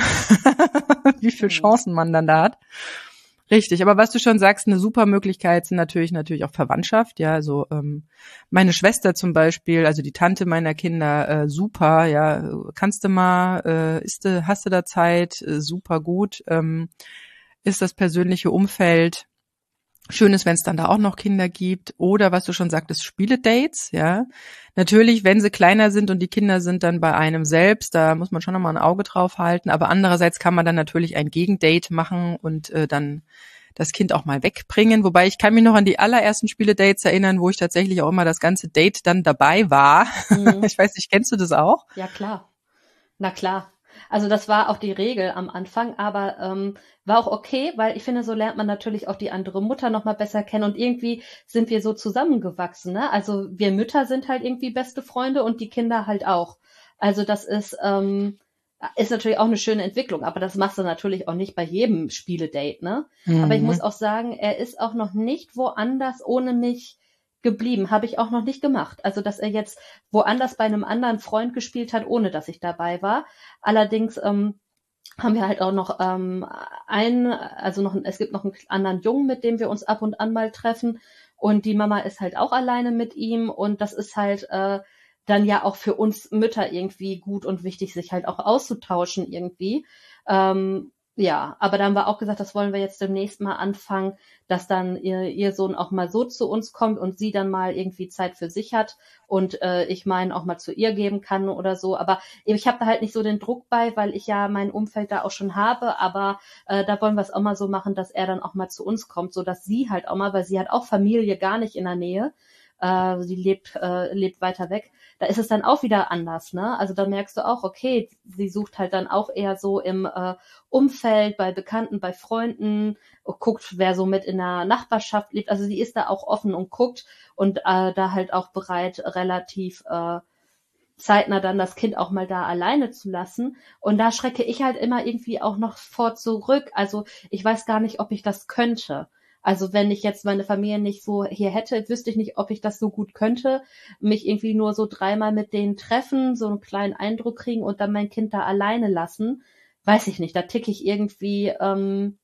wie viele Chancen man dann da hat. Richtig, aber was du schon sagst, eine super Möglichkeit sind natürlich natürlich auch Verwandtschaft, ja, also ähm, meine Schwester zum Beispiel, also die Tante meiner Kinder, äh, super, ja, kannst du mal, äh, ist du, hast du da Zeit, äh, super gut, ähm, ist das persönliche Umfeld. Schön ist, wenn es dann da auch noch Kinder gibt oder was du schon sagtest, Spieledates, ja. Natürlich, wenn sie kleiner sind und die Kinder sind dann bei einem selbst, da muss man schon nochmal ein Auge drauf halten, aber andererseits kann man dann natürlich ein Gegendate machen und äh, dann das Kind auch mal wegbringen, wobei ich kann mich noch an die allerersten Spieledates erinnern, wo ich tatsächlich auch immer das ganze Date dann dabei war. Mhm. Ich weiß nicht, kennst du das auch? Ja, klar. Na klar. Also das war auch die Regel am Anfang, aber ähm, war auch okay, weil ich finde, so lernt man natürlich auch die andere Mutter noch mal besser kennen und irgendwie sind wir so zusammengewachsen, ne? Also wir Mütter sind halt irgendwie beste Freunde und die Kinder halt auch. Also das ist ähm, ist natürlich auch eine schöne Entwicklung, aber das machst du natürlich auch nicht bei jedem Spieledate, ne? Mhm. Aber ich muss auch sagen, er ist auch noch nicht woanders ohne mich geblieben, habe ich auch noch nicht gemacht. Also, dass er jetzt woanders bei einem anderen Freund gespielt hat, ohne dass ich dabei war. Allerdings ähm, haben wir halt auch noch ähm, einen, also noch, es gibt noch einen anderen Jungen, mit dem wir uns ab und an mal treffen. Und die Mama ist halt auch alleine mit ihm. Und das ist halt äh, dann ja auch für uns Mütter irgendwie gut und wichtig, sich halt auch auszutauschen irgendwie. Ähm, Ja, aber da haben wir auch gesagt, das wollen wir jetzt demnächst mal anfangen, dass dann ihr, ihr Sohn auch mal so zu uns kommt und sie dann mal irgendwie Zeit für sich hat und äh, ich meinen auch mal zu ihr geben kann oder so. Aber ich habe da halt nicht so den Druck bei, weil ich ja mein Umfeld da auch schon habe. Aber äh, da wollen wir es auch mal so machen, dass er dann auch mal zu uns kommt, so dass sie halt auch mal, weil sie hat auch Familie gar nicht in der Nähe. Äh, sie lebt, äh, lebt weiter weg. Da ist es dann auch wieder anders, ne? Also da merkst du auch, okay, sie sucht halt dann auch eher so im äh, Umfeld, bei Bekannten, bei Freunden, guckt, wer so mit in der Nachbarschaft lebt. Also sie ist da auch offen und guckt und äh, da halt auch bereit, relativ äh, zeitnah dann das Kind auch mal da alleine zu lassen. Und da schrecke ich halt immer irgendwie auch noch vor zurück. Also ich weiß gar nicht, ob ich das könnte. Also wenn ich jetzt meine Familie nicht so hier hätte, wüsste ich nicht, ob ich das so gut könnte, mich irgendwie nur so dreimal mit denen treffen, so einen kleinen Eindruck kriegen und dann mein Kind da alleine lassen. Weiß ich nicht, da ticke ich irgendwie. Ähm,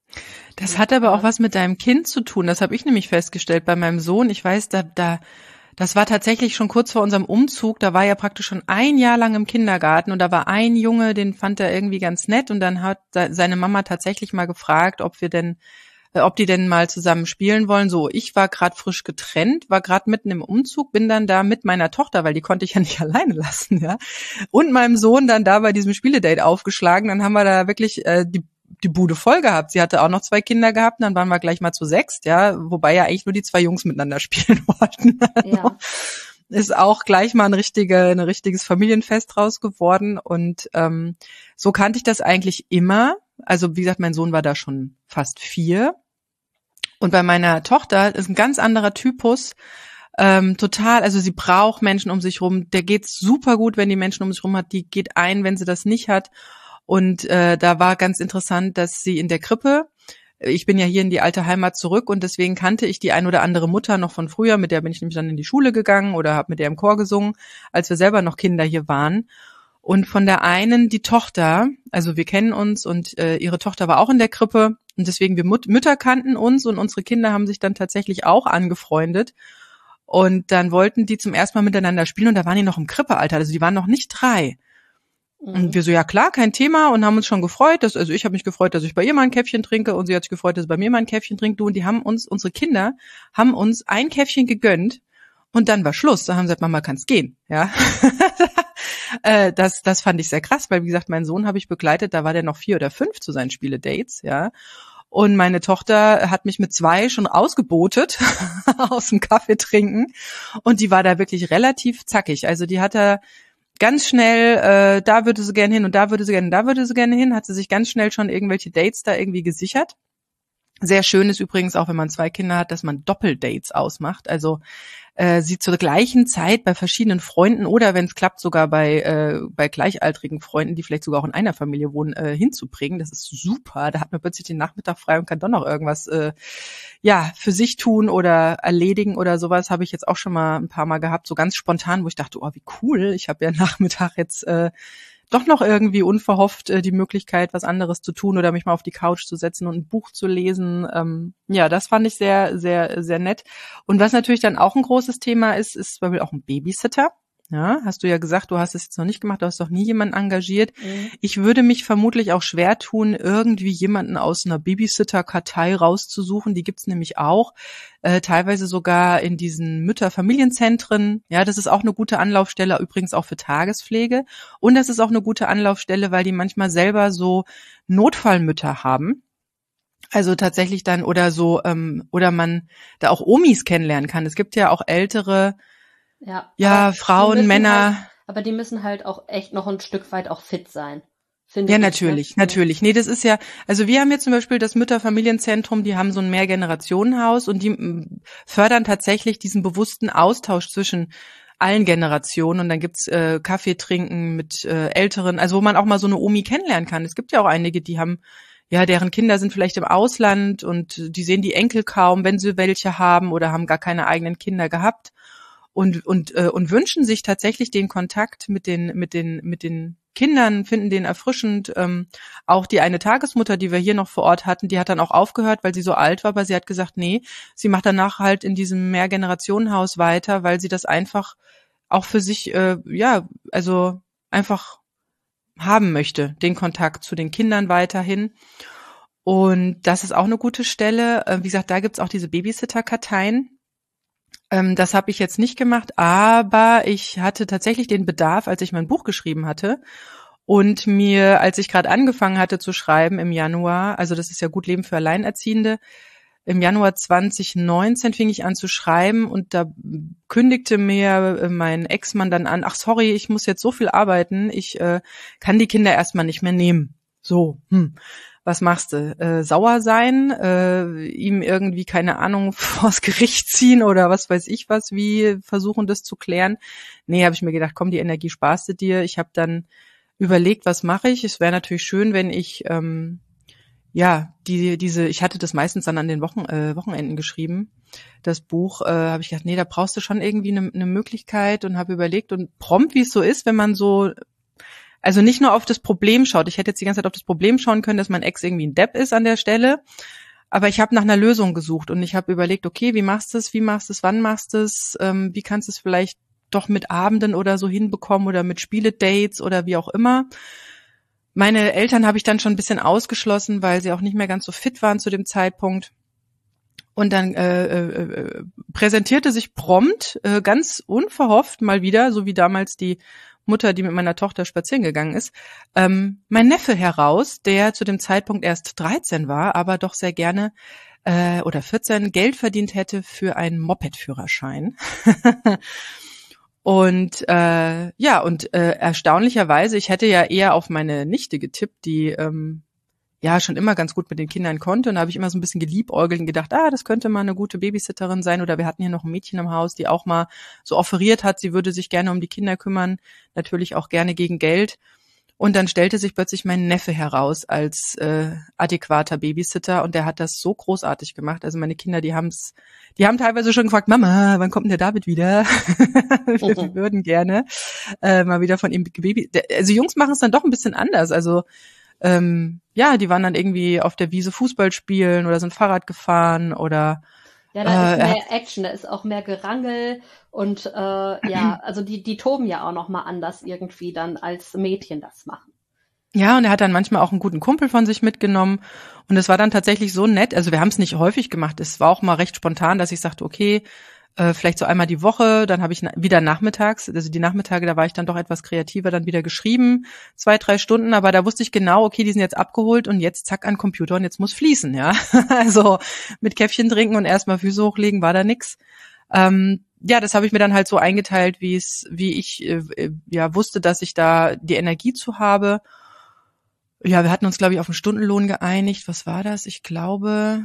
das hat aber auch was mit deinem Kind zu tun. Das habe ich nämlich festgestellt bei meinem Sohn. Ich weiß, da, da, das war tatsächlich schon kurz vor unserem Umzug. Da war er praktisch schon ein Jahr lang im Kindergarten und da war ein Junge, den fand er irgendwie ganz nett und dann hat seine Mama tatsächlich mal gefragt, ob wir denn ob die denn mal zusammen spielen wollen. So, ich war gerade frisch getrennt, war gerade mitten im Umzug, bin dann da mit meiner Tochter, weil die konnte ich ja nicht alleine lassen, ja, und meinem Sohn dann da bei diesem Spieledate aufgeschlagen. Dann haben wir da wirklich äh, die die Bude voll gehabt. Sie hatte auch noch zwei Kinder gehabt, und dann waren wir gleich mal zu sechst, ja, wobei ja eigentlich nur die zwei Jungs miteinander spielen wollten. Ja. Ist auch gleich mal ein richtige, ein richtiges Familienfest draus geworden und ähm, so kannte ich das eigentlich immer. Also wie gesagt, mein Sohn war da schon fast vier und bei meiner Tochter ist ein ganz anderer Typus, ähm, total, also sie braucht Menschen um sich rum, der geht super gut, wenn die Menschen um sich rum hat, die geht ein, wenn sie das nicht hat und äh, da war ganz interessant, dass sie in der Krippe, ich bin ja hier in die alte Heimat zurück und deswegen kannte ich die ein oder andere Mutter noch von früher, mit der bin ich nämlich dann in die Schule gegangen oder habe mit der im Chor gesungen, als wir selber noch Kinder hier waren. Und von der einen die Tochter, also wir kennen uns und äh, ihre Tochter war auch in der Krippe und deswegen wir Mut- Mütter kannten uns und unsere Kinder haben sich dann tatsächlich auch angefreundet und dann wollten die zum ersten Mal miteinander spielen und da waren die noch im Krippealter, also die waren noch nicht drei. Mhm. Und wir so, ja klar, kein Thema und haben uns schon gefreut, dass, also ich habe mich gefreut, dass ich bei ihr mal ein Käffchen trinke und sie hat sich gefreut, dass sie bei mir mal ein Käffchen trinkt, du und die haben uns, unsere Kinder haben uns ein Käffchen gegönnt und dann war Schluss, da haben sie gesagt, Mama, kann's gehen, ja. Äh, das, das fand ich sehr krass, weil wie gesagt, meinen Sohn habe ich begleitet, da war der noch vier oder fünf zu seinen Spieledates, ja. Und meine Tochter hat mich mit zwei schon ausgebotet aus dem Kaffee trinken und die war da wirklich relativ zackig. Also die hat da ganz schnell, äh, da würde sie gerne hin und da würde sie gerne, da würde sie gerne hin, hat sie sich ganz schnell schon irgendwelche Dates da irgendwie gesichert. Sehr schön ist übrigens auch, wenn man zwei Kinder hat, dass man Doppeldates ausmacht. Also äh, sie zur gleichen Zeit bei verschiedenen Freunden oder wenn es klappt sogar bei äh, bei gleichaltrigen Freunden, die vielleicht sogar auch in einer Familie wohnen, äh, hinzubringen. Das ist super. Da hat man plötzlich den Nachmittag frei und kann doch noch irgendwas äh, ja für sich tun oder erledigen oder sowas. Habe ich jetzt auch schon mal ein paar Mal gehabt, so ganz spontan, wo ich dachte, oh wie cool, ich habe ja Nachmittag jetzt äh, doch noch irgendwie unverhofft äh, die Möglichkeit, was anderes zu tun oder mich mal auf die Couch zu setzen und ein Buch zu lesen. Ähm, ja, das fand ich sehr, sehr, sehr nett. Und was natürlich dann auch ein großes Thema ist, ist zum Beispiel auch ein Babysitter. Ja, hast du ja gesagt, du hast es jetzt noch nicht gemacht, du hast doch nie jemanden engagiert. Mhm. Ich würde mich vermutlich auch schwer tun, irgendwie jemanden aus einer Babysitter-Kartei rauszusuchen. Die gibt's nämlich auch, äh, teilweise sogar in diesen Mütter-Familienzentren. Ja, das ist auch eine gute Anlaufstelle, übrigens auch für Tagespflege. Und das ist auch eine gute Anlaufstelle, weil die manchmal selber so Notfallmütter haben. Also tatsächlich dann oder so, ähm, oder man da auch Omis kennenlernen kann. Es gibt ja auch ältere Ja, ja Frauen, Männer. Halt, aber die müssen halt auch echt noch ein Stück weit auch fit sein. Finde ja, ich, natürlich, ne? natürlich. Nee, das ist ja, also wir haben jetzt zum Beispiel das Mütterfamilienzentrum, die haben so ein Mehrgenerationenhaus und die m, fördern tatsächlich diesen bewussten Austausch zwischen allen Generationen und dann gibt's äh, Kaffee trinken mit äh, Älteren, also wo man auch mal so eine Omi kennenlernen kann. Es gibt ja auch einige, die haben, ja, deren Kinder sind vielleicht im Ausland und die sehen die Enkel kaum, wenn sie welche haben oder haben gar keine eigenen Kinder gehabt. Und und äh, und wünschen sich tatsächlich den Kontakt mit den mit den mit den Kindern, finden den erfrischend. Ähm, auch die eine Tagesmutter, die wir hier noch vor Ort hatten, die hat dann auch aufgehört, weil sie so alt war, aber sie hat gesagt, nee, sie macht danach halt in diesem Mehrgenerationenhaus weiter, weil sie das einfach auch für sich äh, ja, also einfach haben möchte, den Kontakt zu den Kindern weiterhin. Und das ist auch eine gute Stelle. Äh, wie gesagt, da gibt's auch diese Babysitter-Karteien. Ähm, das habe ich jetzt nicht gemacht, aber ich hatte tatsächlich den Bedarf, als ich mein Buch geschrieben hatte und mir, als ich gerade angefangen hatte zu schreiben im Januar, also das ist ja Gut Leben für Alleinerziehende, im Januar zwanzig neunzehn fing ich an zu schreiben und da kündigte mir mein Ex-Mann dann an, ach sorry, ich muss jetzt so viel arbeiten, ich äh, kann die Kinder erstmal nicht mehr nehmen. So, hm. Was machst du? Äh, sauer sein, äh, ihm irgendwie, keine Ahnung, vors Gericht ziehen oder was weiß ich was, wie versuchen das zu klären? Nee, habe ich mir gedacht, komm, die Energie sparst du dir. Ich habe dann überlegt, was mache ich? Es wäre natürlich schön, wenn ich, ähm, ja, die diese, ich hatte das meistens dann an den Wochen, äh, Wochenenden geschrieben, das Buch, äh, habe ich gedacht, nee, da brauchst du schon irgendwie eine ne Möglichkeit und habe überlegt und prompt, wie es so ist, wenn man so also nicht nur auf das Problem schaut. Ich hätte jetzt die ganze Zeit auf das Problem schauen können, dass mein Ex irgendwie ein Depp ist an der Stelle. Aber ich habe nach einer Lösung gesucht und ich habe überlegt, okay, wie machst du es, wie machst du es, wann machst du es, ähm, wie kannst du es vielleicht doch mit Abenden oder so hinbekommen oder mit Spieledates oder wie auch immer. Meine Eltern habe ich dann schon ein bisschen ausgeschlossen, weil sie auch nicht mehr ganz so fit waren zu dem Zeitpunkt. Und dann äh, äh, präsentierte sich prompt, äh, ganz unverhofft mal wieder, so wie damals die Mutter, die mit meiner Tochter spazieren gegangen ist, ähm, mein Neffe heraus, der zu dem Zeitpunkt erst dreizehn war, aber doch sehr gerne äh, oder vierzehn Geld verdient hätte für einen Moped-Führerschein. Und äh, ja, und äh, erstaunlicherweise, ich hätte ja eher auf meine Nichte getippt, die ähm, ja schon immer ganz gut mit den Kindern konnte. Und da habe ich immer so ein bisschen geliebäugelt und gedacht, ah, das könnte mal eine gute Babysitterin sein. Oder wir hatten hier noch ein Mädchen im Haus, die auch mal so offeriert hat, sie würde sich gerne um die Kinder kümmern, natürlich auch gerne gegen Geld. Und dann stellte sich plötzlich mein Neffe heraus als äh, adäquater Babysitter und der hat das so großartig gemacht. Also meine Kinder, die haben's, die haben teilweise schon gefragt, Mama, wann kommt denn der David wieder? wir, wir würden gerne äh, mal wieder von ihm Baby. Also Jungs machen es dann doch ein bisschen anders. Also ähm, ja, die waren dann irgendwie auf der Wiese Fußball spielen oder sind Fahrrad gefahren oder ja, da ist mehr Action, da ist auch mehr Gerangel und äh, ja, also die die toben ja auch noch mal anders irgendwie dann als Mädchen das machen. Ja, und er hat dann manchmal auch einen guten Kumpel von sich mitgenommen und es war dann tatsächlich so nett, also wir haben es nicht häufig gemacht, es war auch mal recht spontan, dass ich sagte, okay, äh, vielleicht so einmal die Woche, dann habe ich na- wieder nachmittags, also die Nachmittage, da war ich dann doch etwas kreativer, dann wieder geschrieben, zwei, drei Stunden, aber da wusste ich genau, okay, die sind jetzt abgeholt und jetzt zack an den Computer und jetzt muss fließen, ja. Also mit Käffchen trinken und erstmal Füße hochlegen war da nix. Ähm, ja, das habe ich mir dann halt so eingeteilt, wie es, wie ich äh, ja wusste, dass ich da die Energie zu habe. Ja, wir hatten uns, glaube ich, auf einen Stundenlohn geeinigt. Was war das? Ich glaube,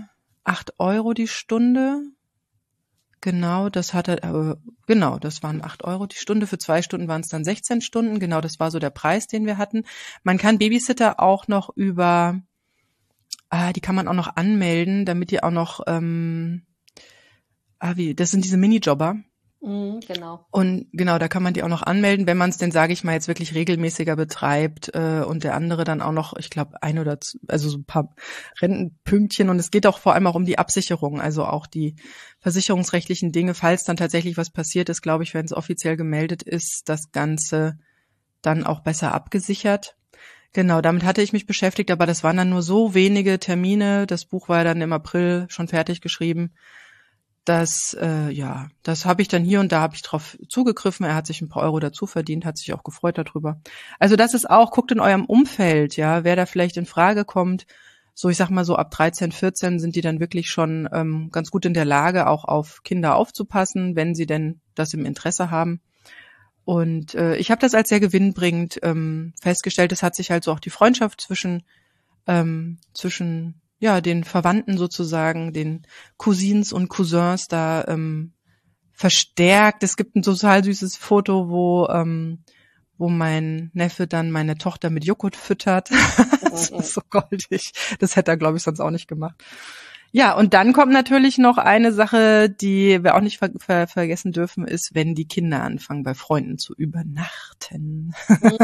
acht Euro die Stunde. Genau, das hatte, äh, genau, das waren acht Euro die Stunde. Für zwei Stunden waren es dann sechzehn Stunden. Genau, das war so der Preis, den wir hatten. Man kann Babysitter auch noch über, ah, die kann man auch noch anmelden, damit die auch noch, ähm, ah, wie, das sind diese Minijobber. Mhm, genau. Und genau, da kann man die auch noch anmelden, wenn man es denn, sage ich mal, jetzt wirklich regelmäßiger betreibt äh, und der andere dann auch noch, ich glaube, ein oder zwei, also so ein paar Rentenpünktchen. Und es geht auch vor allem auch um die Absicherung, also auch die versicherungsrechtlichen Dinge, falls dann tatsächlich was passiert ist, glaube ich, wenn es offiziell gemeldet ist, das Ganze dann auch besser abgesichert. Genau, damit hatte ich mich beschäftigt, aber das waren dann nur so wenige Termine. Das Buch war dann im April schon fertig geschrieben. Das, äh, ja, das habe ich dann hier und da habe ich drauf zugegriffen. Er hat sich ein paar Euro dazu verdient, hat sich auch gefreut darüber. Also das ist auch, guckt in eurem Umfeld, ja, wer da vielleicht in Frage kommt. So, ich sag mal so ab dreizehn, vierzehn sind die dann wirklich schon ähm, ganz gut in der Lage, auch auf Kinder aufzupassen, wenn sie denn das im Interesse haben. Und äh, ich habe das als sehr gewinnbringend ähm, festgestellt. Es hat sich halt so auch die Freundschaft zwischen ähm, zwischen ja, den Verwandten sozusagen, den Cousins und Cousins da ähm, verstärkt. Es gibt ein total süßes Foto, wo ähm, wo mein Neffe dann meine Tochter mit Joghurt füttert. Das ist so goldig. Das hätte er, glaube ich, sonst auch nicht gemacht. Ja, und dann kommt natürlich noch eine Sache, die wir auch nicht ver- ver- vergessen dürfen, ist, wenn die Kinder anfangen, bei Freunden zu übernachten. Mhm.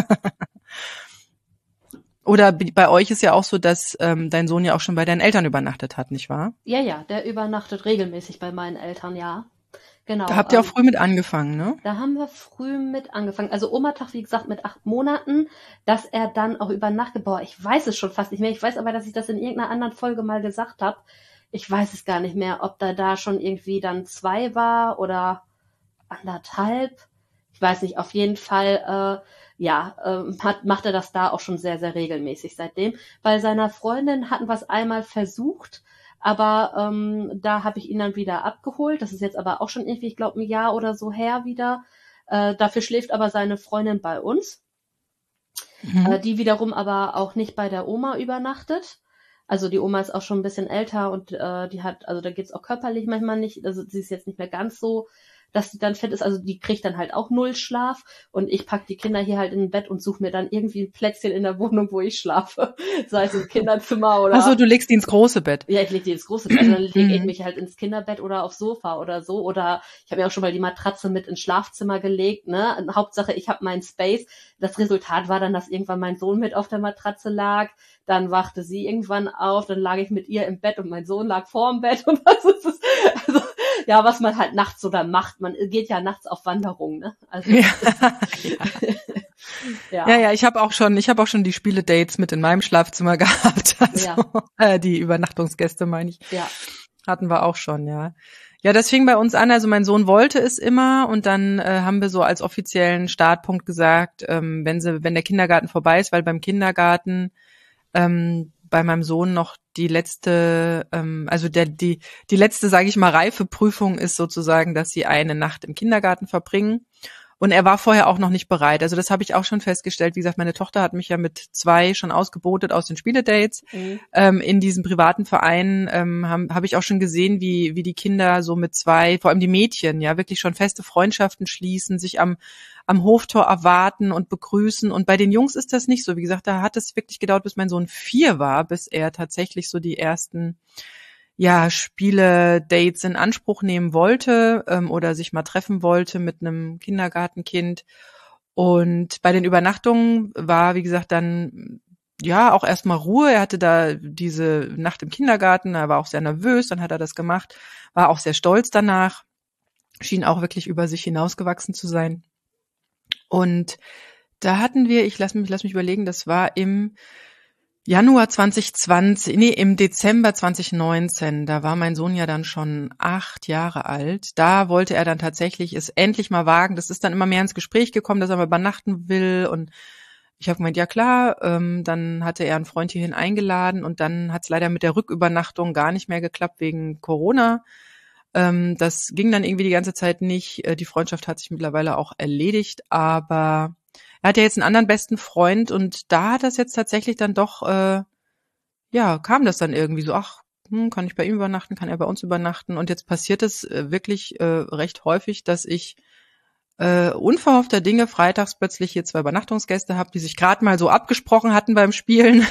Oder bei euch ist ja auch so, dass ähm, dein Sohn ja auch schon bei deinen Eltern übernachtet hat, nicht wahr? Ja, ja, der übernachtet regelmäßig bei meinen Eltern, ja. Genau. Da habt ihr auch früh mit angefangen, ne? Da haben wir früh mit angefangen. Also Oma-Tag, wie gesagt, mit acht Monaten, dass er dann auch übernachtet. Boah, ich weiß es schon fast nicht mehr. Ich weiß aber, dass ich das in irgendeiner anderen Folge mal gesagt habe. Ich weiß es gar nicht mehr, ob da da schon irgendwie dann zwei war oder anderthalb. Ich weiß nicht, auf jeden Fall, äh, ja, äh, hat, macht er das da auch schon sehr, sehr regelmäßig seitdem. Bei seiner Freundin hatten wir es einmal versucht, aber ähm, da habe ich ihn dann wieder abgeholt. Das ist jetzt aber auch schon irgendwie, ich glaube, ein Jahr oder so her wieder. Äh, dafür schläft aber seine Freundin bei uns, mhm. äh, die wiederum aber auch nicht bei der Oma übernachtet. Also die Oma ist auch schon ein bisschen älter und äh, die hat, also da geht's auch körperlich manchmal nicht, also sie ist jetzt nicht mehr ganz so, dass sie dann fit ist, also die kriegt dann halt auch null Schlaf und ich pack die Kinder hier halt in ein Bett und suche mir dann irgendwie ein Plätzchen in der Wohnung, wo ich schlafe, sei es im Kinderzimmer oder... Ach so, du legst die ins große Bett. Ja, ich leg die ins große Bett, also dann lege ich mich halt ins Kinderbett oder aufs Sofa oder so, oder ich habe mir auch schon mal die Matratze mit ins Schlafzimmer gelegt, ne, Hauptsache ich habe meinen Space. Das Resultat war dann, dass irgendwann mein Sohn mit auf der Matratze lag, dann wachte sie irgendwann auf, dann lag ich mit ihr im Bett und mein Sohn lag vorm Bett und das ist es, also ja, was man halt nachts so dann macht. Man geht ja nachts auf Wanderung, ne? Also, ja. ja. ja, ja, ich habe auch schon, ich habe auch schon die Spiele-Dates mit in meinem Schlafzimmer gehabt. Also, ja. äh, die Übernachtungsgäste, meine ich. Ja. Hatten wir auch schon, ja. Ja, das fing bei uns an. Also mein Sohn wollte es immer und dann äh, haben wir so als offiziellen Startpunkt gesagt, ähm, wenn sie, wenn der Kindergarten vorbei ist, weil beim Kindergarten ähm, bei meinem Sohn noch die letzte, ähm, also der die die letzte, sage ich mal, Reifeprüfung ist sozusagen, dass sie eine Nacht im Kindergarten verbringen. Und er war vorher auch noch nicht bereit. Also das habe ich auch schon festgestellt. Wie gesagt, meine Tochter hat mich ja mit zwei schon ausgebotet aus den Spieledates. Mhm. Ähm, in diesem privaten Verein ähm, habe hab ich auch schon gesehen, wie wie die Kinder so mit zwei, vor allem die Mädchen, ja wirklich schon feste Freundschaften schließen, sich am am Hoftor erwarten und begrüßen. Und bei den Jungs ist das nicht so. Wie gesagt, da hat es wirklich gedauert, bis mein Sohn vier war, bis er tatsächlich so die ersten ja, Spiele, Dates in Anspruch nehmen wollte ähm, oder sich mal treffen wollte mit einem Kindergartenkind. Und bei den Übernachtungen war, wie gesagt, dann ja auch erstmal Ruhe. Er hatte da diese Nacht im Kindergarten, er war auch sehr nervös, dann hat er das gemacht, war auch sehr stolz danach, schien auch wirklich über sich hinausgewachsen zu sein. Und da hatten wir, ich lass mich, lass mich überlegen, das war im Januar zwanzig zwanzig, nee, im Dezember zwanzig neunzehn, da war mein Sohn ja dann schon acht Jahre alt. Da wollte er dann tatsächlich es endlich mal wagen. Das ist dann immer mehr ins Gespräch gekommen, dass er mal übernachten will. Und ich habe gemeint, ja klar, ähm, dann hatte er einen Freund hierhin eingeladen und dann hat es leider mit der Rückübernachtung gar nicht mehr geklappt wegen Corona. Ähm, das ging dann irgendwie die ganze Zeit nicht. Die Freundschaft hat sich mittlerweile auch erledigt, aber er hat ja jetzt einen anderen besten Freund und da hat das jetzt tatsächlich dann doch, äh, ja, kam das dann irgendwie so, ach, hm, kann ich bei ihm übernachten, kann er bei uns übernachten? Und jetzt passiert es äh, wirklich äh, recht häufig, dass ich äh, unverhoffter Dinge freitags plötzlich hier zwei Übernachtungsgäste habe, die sich gerade mal so abgesprochen hatten beim Spielen.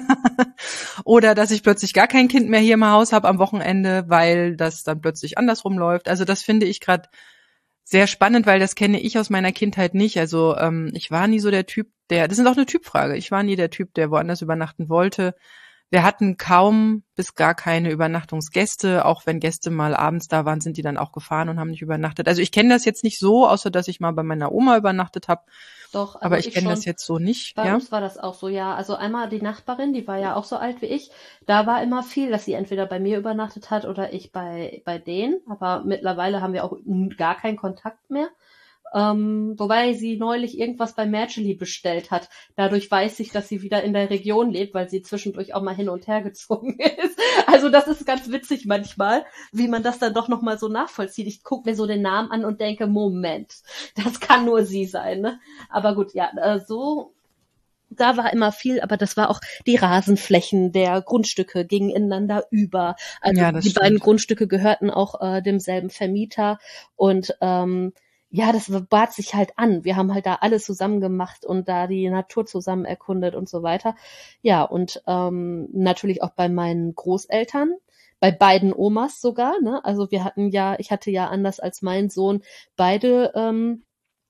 Oder dass ich plötzlich gar kein Kind mehr hier im Haus habe am Wochenende, weil das dann plötzlich andersrum läuft. Also das finde ich gerade sehr spannend, weil das kenne ich aus meiner Kindheit nicht. Also ähm, ich war nie so der Typ, der, das ist auch eine Typfrage, ich war nie der Typ, der woanders übernachten wollte. Wir hatten kaum bis gar keine Übernachtungsgäste. Auch wenn Gäste mal abends da waren, sind die dann auch gefahren und haben nicht übernachtet. Also ich kenne das jetzt nicht so, außer dass ich mal bei meiner Oma übernachtet habe. Doch, also Aber ich ich kenne das schon. jetzt so nicht. Bei Ja, uns war das auch so, ja. Also einmal die Nachbarin, die war ja auch so alt wie ich. Da war immer viel, dass sie entweder bei mir übernachtet hat oder ich bei, bei denen. Aber mittlerweile haben wir auch n- gar keinen Kontakt mehr. Ähm, wobei sie neulich irgendwas bei Merchely bestellt hat. Dadurch weiß ich, dass sie wieder in der Region lebt, weil sie zwischendurch auch mal hin und her gezogen ist. Also das ist ganz witzig manchmal, wie man das dann doch nochmal so nachvollzieht. Ich gucke mir so den Namen an und denke, Moment, das kann nur sie sein, ne? Aber gut, ja, äh, so, da war immer viel, aber das war auch die Rasenflächen der Grundstücke gingen ineinander über. Also ja, das die beiden stimmt. Grundstücke gehörten auch äh, demselben Vermieter und ähm, ja, das bat sich halt an. Wir haben halt da alles zusammen gemacht und da die Natur zusammen erkundet und so weiter. Ja, und ähm, natürlich auch bei meinen Großeltern, bei beiden Omas sogar, ne? Also wir hatten ja, ich hatte ja anders als mein Sohn beide ähm,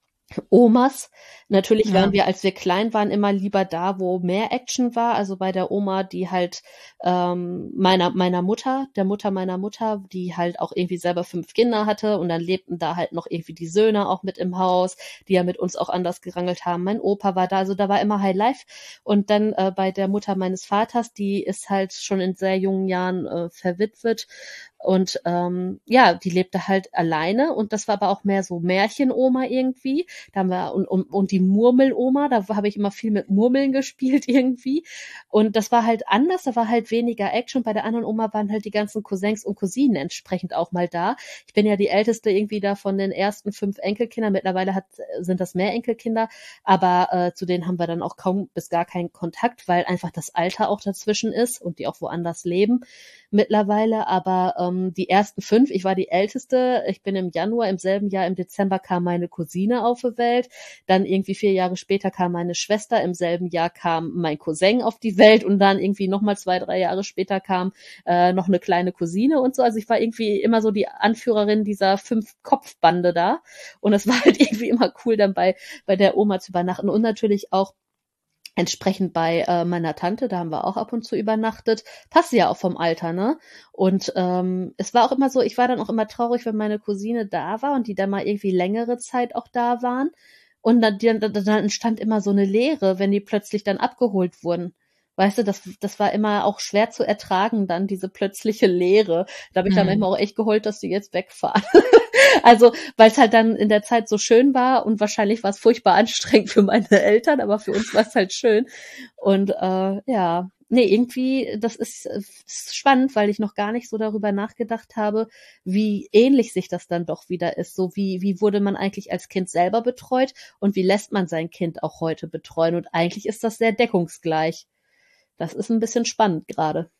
Omas. Natürlich waren Ja, wir, als wir klein waren, immer lieber da, wo mehr Action war. Also bei der Oma, die halt ähm, meiner meiner Mutter, der Mutter meiner Mutter, die halt auch irgendwie selber fünf Kinder hatte und dann lebten da halt noch irgendwie die Söhne auch mit im Haus, die ja mit uns auch anders gerangelt haben. Mein Opa war da, also da war immer High Life. Und dann äh, bei der Mutter meines Vaters, die ist halt schon in sehr jungen Jahren äh, verwitwet. Und ähm, ja, die lebte halt alleine und das war aber auch mehr so Märchenoma irgendwie. Da haben wir und, und, und die Murmeloma, da habe ich immer viel mit Murmeln gespielt irgendwie. Und das war halt anders, da war halt weniger Action. Bei der anderen Oma waren halt die ganzen Cousins und Cousinen entsprechend auch mal da. Ich bin ja die älteste irgendwie da von den ersten fünf Enkelkindern. Mittlerweile hat, sind das mehr Enkelkinder, aber äh, zu denen haben wir dann auch kaum bis gar keinen Kontakt, weil einfach das Alter auch dazwischen ist und die auch woanders leben mittlerweile. Aber ähm, die ersten fünf, ich war die Älteste, ich bin im Januar, im selben Jahr, im Dezember kam meine Cousine auf die Welt, dann irgendwie vier Jahre später kam meine Schwester, im selben Jahr kam mein Cousin auf die Welt und dann irgendwie nochmal zwei, drei Jahre später kam äh, noch eine kleine Cousine und so. Also ich war irgendwie immer so die Anführerin dieser Fünf-Kopf-Bande da und es war halt irgendwie immer cool, dann bei, bei der Oma zu übernachten und natürlich auch entsprechend bei äh, meiner Tante, da haben wir auch ab und zu übernachtet. Passt ja auch vom Alter, ne? Und ähm, es war auch immer so, ich war dann auch immer traurig, wenn meine Cousine da war und die dann mal irgendwie längere Zeit auch da waren. Und dann, dann, dann entstand immer so eine Leere, wenn die plötzlich dann abgeholt wurden. Weißt du, das, das war immer auch schwer zu ertragen, dann diese plötzliche Leere. Da habe ich dann hm. manchmal auch echt geheult, dass die jetzt wegfahren. Also, weil es halt dann in der Zeit so schön war und wahrscheinlich war es furchtbar anstrengend für meine Eltern, aber für uns war es halt schön. Und äh, ja, nee, irgendwie, das ist, ist spannend, weil ich noch gar nicht so darüber nachgedacht habe, wie ähnlich sich das dann doch wieder ist. So wie, wie wurde man eigentlich als Kind selber betreut und wie lässt man sein Kind auch heute betreuen? Und eigentlich ist das sehr deckungsgleich. Das ist ein bisschen spannend gerade.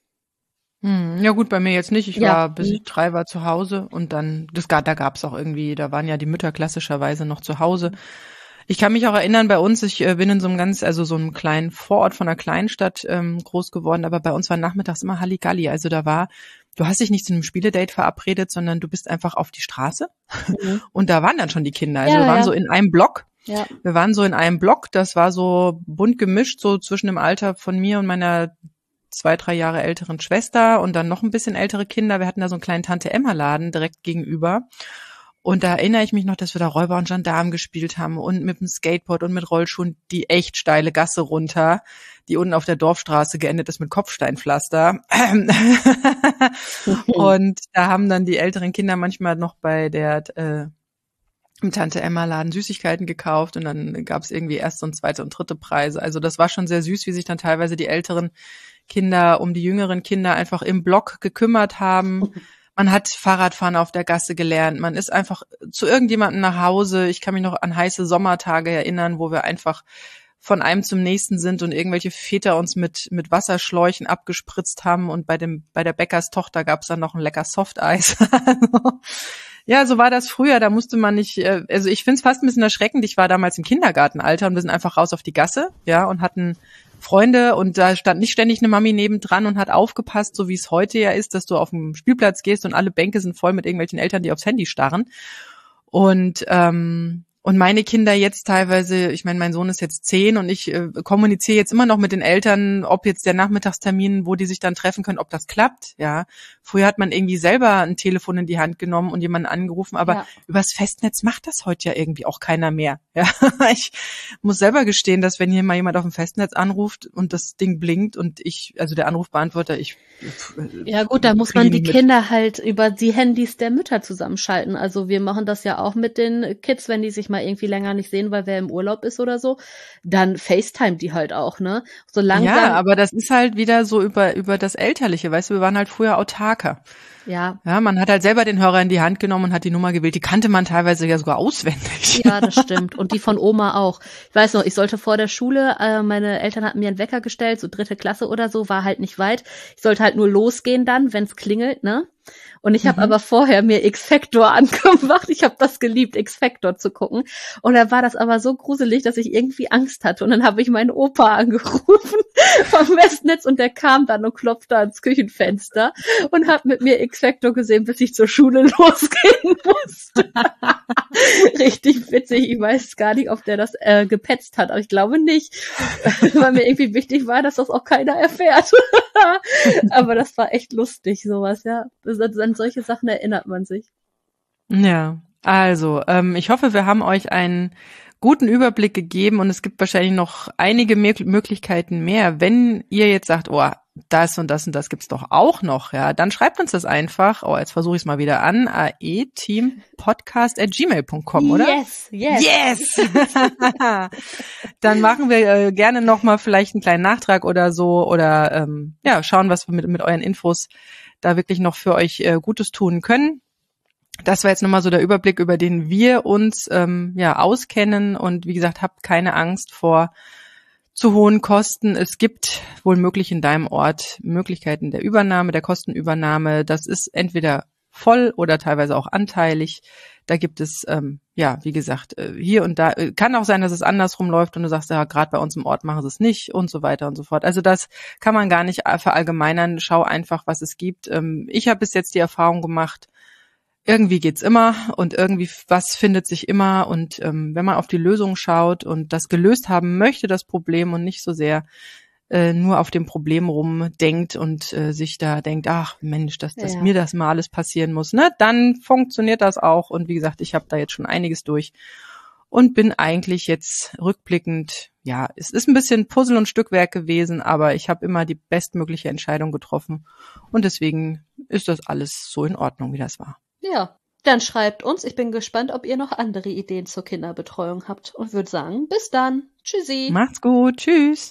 Hm, ja gut, bei mir jetzt nicht. Ich Ja. war, bis ich drei war, zu Hause und dann, das gab, da gab's auch irgendwie, da waren ja die Mütter klassischerweise noch zu Hause. Ich kann mich auch erinnern, bei uns, ich äh, bin in so einem ganz, also so einem kleinen Vorort von einer Kleinstadt ähm, groß geworden, aber bei uns war nachmittags immer Halligalli. Also da war, du hast dich nicht zu einem Spieledate verabredet, sondern du bist einfach auf die Straße Mhm. und da waren dann schon die Kinder. Also Ja, wir waren ja. so in einem Block. Ja. Wir waren so in einem Block, das war so bunt gemischt, so zwischen dem Alter von mir und meiner zwei, drei Jahre älteren Schwester und dann noch ein bisschen ältere Kinder. Wir hatten da so einen kleinen Tante-Emma-Laden direkt gegenüber. Und da erinnere ich mich noch, dass wir da Räuber und Gendarmen gespielt haben und mit dem Skateboard und mit Rollschuhen die echt steile Gasse runter, die unten auf der Dorfstraße geendet ist mit Kopfsteinpflaster. Und da haben dann die älteren Kinder manchmal noch bei der äh, im Tante-Emma-Laden Süßigkeiten gekauft und dann gab es irgendwie erste und zweite und dritte Preise. Also das war schon sehr süß, wie sich dann teilweise die älteren Kinder um die jüngeren Kinder einfach im Block gekümmert haben. Man hat Fahrradfahren auf der Gasse gelernt. Man ist einfach zu irgendjemandem nach Hause. Ich kann mich noch an heiße Sommertage erinnern, wo wir einfach von einem zum nächsten sind und irgendwelche Väter uns mit mit Wasserschläuchen abgespritzt haben und bei dem bei der Bäckerstochter gab es dann noch ein lecker Softeis. Ja, so war das früher, da musste man nicht, also ich finde es fast ein bisschen erschreckend, ich war damals im Kindergartenalter und wir sind einfach raus auf die Gasse, ja, und hatten Freunde und da stand nicht ständig eine Mami nebendran und hat aufgepasst, so wie es heute ja ist, dass du auf den Spielplatz gehst und alle Bänke sind voll mit irgendwelchen Eltern, die aufs Handy starren. Und ähm, und meine Kinder jetzt teilweise, ich meine, mein Sohn ist jetzt zehn und ich äh, kommuniziere jetzt immer noch mit den Eltern, ob jetzt der Nachmittagstermin, wo die sich dann treffen können, ob das klappt, ja. Früher hat man irgendwie selber ein Telefon in die Hand genommen und jemanden angerufen, aber ja. Übers Festnetz macht das heute ja irgendwie auch keiner mehr, ja. Ich muss selber gestehen, dass wenn hier mal jemand auf dem Festnetz anruft und das Ding blinkt und ich, also der Anrufbeantworter, ich Ja gut, da muss man die mit. Kinder halt über die Handys der Mütter zusammenschalten. Also wir machen das ja auch mit den Kids, wenn die sich mal irgendwie länger nicht sehen, weil wer im Urlaub ist oder so, dann FaceTime die halt auch, ne? So langsam. Ja, aber das ist halt wieder so über über das Elterliche, weißt du, wir waren halt früher autarker. Ja. Ja, man hat halt selber den Hörer in die Hand genommen und hat die Nummer gewählt. Die kannte man teilweise ja sogar auswendig. Ja, das stimmt. Und die von Oma auch. Ich weiß noch, ich sollte vor der Schule, äh, meine Eltern hatten mir einen Wecker gestellt, so dritte Klasse oder so, war halt nicht weit. Ich sollte halt nur losgehen dann, wenn's klingelt, ne? Und ich habe mhm. aber vorher mir X-Factor angemacht. Ich habe das geliebt, X-Factor zu gucken. Und da war das aber so gruselig, dass ich irgendwie Angst hatte. Und dann habe ich meinen Opa angerufen vom Festnetz und der kam dann und klopfte ans Küchenfenster und hat mit mir X-Factor gesehen, bis ich zur Schule losgehen musste. Richtig witzig. Ich weiß gar nicht, ob der das äh, gepetzt hat, aber ich glaube nicht. Weil mir irgendwie wichtig war, dass das auch keiner erfährt. Aber das war echt lustig, sowas, ja. An solche Sachen erinnert man sich. Ja, also ähm, ich hoffe, wir haben euch einen guten Überblick gegeben und es gibt wahrscheinlich noch einige Möglichkeiten mehr. Wenn ihr jetzt sagt, oh, das und das und das gibt's doch auch noch, ja, dann schreibt uns das einfach. Oh, jetzt versuche ich es mal wieder an. aeteampodcast at gmail punkt com, oder? Yes, yes. Yes! Dann machen wir äh, gerne nochmal vielleicht einen kleinen Nachtrag oder so oder ähm, ja, schauen, was wir mit, mit euren Infos da wirklich noch für euch äh, Gutes tun können. Das war jetzt nochmal so der Überblick, über den wir uns ähm, ja auskennen und wie gesagt, habt keine Angst vor zu hohen Kosten. Es gibt wohl möglich in deinem Ort Möglichkeiten der Übernahme, der Kostenübernahme. Das ist entweder voll oder teilweise auch anteilig. Da gibt es, ähm, ja, wie gesagt, hier und da, kann auch sein, dass es andersrum läuft und du sagst, ja, gerade bei uns im Ort machen sie es nicht und so weiter und so fort. Also das kann man gar nicht verallgemeinern. Schau einfach, was es gibt. Ähm, ich habe bis jetzt die Erfahrung gemacht, irgendwie geht's immer und irgendwie was findet sich immer und ähm, wenn man auf die Lösung schaut und das gelöst haben möchte, das Problem und nicht so sehr äh, nur auf dem Problem rumdenkt und äh, sich da denkt, ach Mensch, dass, dass ja. mir das mal alles passieren muss, ne? Dann funktioniert das auch und wie gesagt, ich habe da jetzt schon einiges durch und bin eigentlich jetzt rückblickend, ja, es ist ein bisschen Puzzle und Stückwerk gewesen, aber ich habe immer die bestmögliche Entscheidung getroffen und deswegen ist das alles so in Ordnung, wie das war. Ja, dann schreibt uns. Ich bin gespannt, ob ihr noch andere Ideen zur Kinderbetreuung habt und würde sagen, bis dann. Tschüssi. Macht's gut. Tschüss.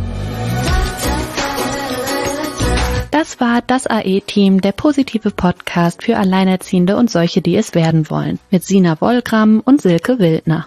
Das war das A E-Team, der positive Podcast für Alleinerziehende und solche, die es werden wollen. Mit Sina Wollgramm und Silke Wildner.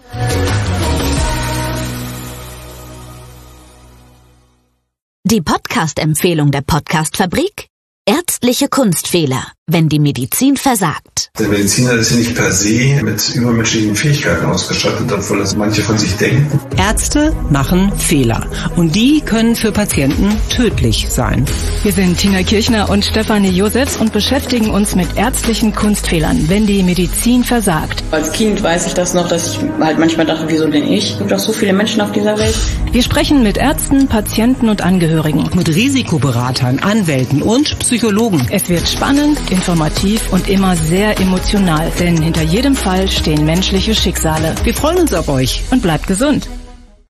Die Podcast-Empfehlung der Podcast-Fabrik? Ärztliche Kunstfehler, wenn die Medizin versagt. Der Mediziner ist ja nicht per se mit übermenschlichen Fähigkeiten ausgestattet, obwohl das manche von sich denken. Ärzte machen Fehler und die können für Patienten tödlich sein. Wir sind Tina Kirchner und Stefanie Josefs und beschäftigen uns mit ärztlichen Kunstfehlern, wenn die Medizin versagt. Als Kind weiß ich das noch, dass ich halt manchmal dachte, wieso denn ich? Es gibt doch so viele Menschen auf dieser Welt. Wir sprechen mit Ärzten, Patienten und Angehörigen. Mit Risikoberatern, Anwälten und Psychologen. Psychologen. Es wird spannend, informativ und immer sehr emotional, denn hinter jedem Fall stehen menschliche Schicksale. Wir freuen uns auf euch und bleibt gesund.